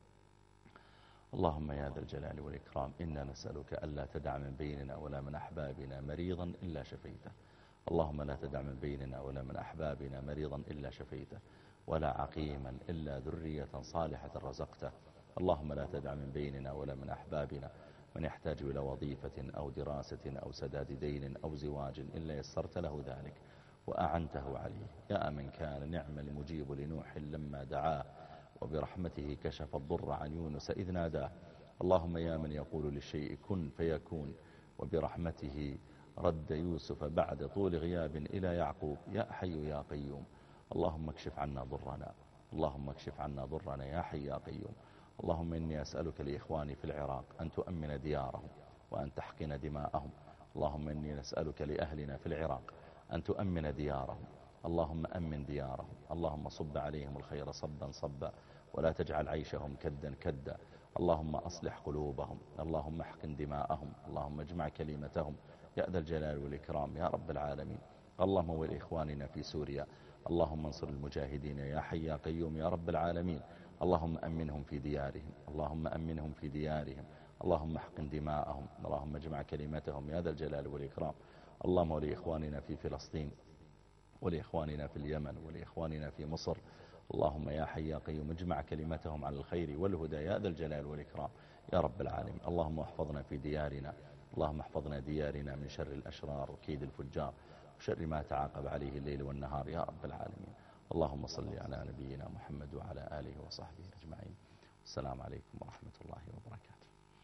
اللهم يا ذا الجلال والإكرام إنا نسألك ألا تدع من بيننا ولا من أحبابنا مريضا إلا شفيته، اللهم لا تدع من بيننا ولا من أحبابنا مريضا إلا شفيته، ولا عقيما إلا ذرية صالحة رزقته. اللهم لا تدع من بيننا ولا من أحبابنا من يحتاج إلى وظيفة أو دراسة أو سداد دين أو زواج إلا يسرت له ذلك وأعنته عليه. يا من كان نعم المجيب لنوح لما دعاه، وبرحمته كشف الضر عن يونس إذ ناداه. اللهم يا من يقول للشيء كن فيكون، وبرحمته رد يوسف بعد طول غياب إلى يعقوب. يا حي يا قيوم اللهم اكشف عنا ضرنا، اللهم اكشف عنا ضرنا يا حي يا قيوم. اللهم إني أسألك لإخواني في العراق أن تؤمن ديارهم وأن تحقن دماءهم. اللهم إني نسألك لأهلنا في العراق أن تؤمن ديارهم، اللهم أمن ديارهم، اللهم صب عليهم الخير صبا صبا ولا تجعل عيشهم كدا كدا. اللهم أصلح قلوبهم، اللهم احقن دماءهم، اللهم اجمع كلمتهم يا ذا الجلال والإكرام يا رب العالمين. اللهم ولإخواننا في سوريا، اللهم انصر المجاهدين يا حي يا قيوم يا رب العالمين. اللهم أمنهم في ديارهم، اللهم أمنهم في ديارهم، اللهم احقن دماءهم، اللهم اجمع كلمتهم يا ذا الجلال والإكرام. اللهم ولإخواننا في فلسطين ولإخواننا في اليمن ولإخواننا في مصر، اللهم يا حي يا قيوم اجمع كلمتهم على الخير والهدى يا ذا الجلال والإكرام يا رب العالمين. اللهم احفظنا في ديارنا، اللهم احفظنا ديارنا من شر الأشرار وكيد الفجار وشر ما تعاقب عليه الليل والنهار يا رب العالمين. اللهم صل على نبينا محمد وعلى آله وصحبه أجمعين. السلام عليكم ورحمة الله وبركاته.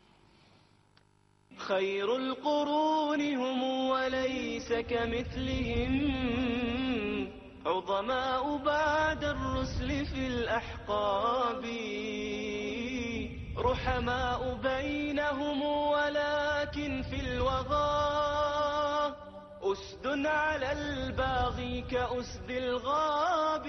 خير القرون هم وليس كمثلهم، عظماء بعد الرسل في الأحقاب، رحماء بينهم ولكن في الوغى أسد على الباغي كأسد الغاب.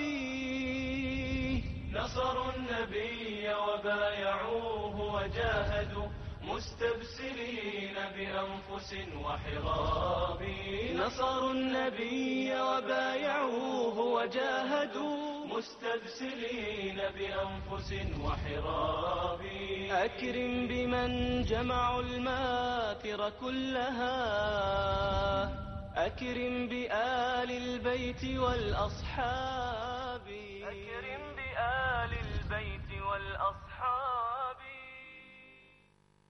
نصروا النبي وبايعوه وجاهدوا مستبسلين بأنفس وحراب. نصروا النبي وبايعوه وجاهدوا مستبسلين بأنفس وحراب. أكرم بمن جمعوا الماثر كلها، أكرم بآل البيت والأصحاب.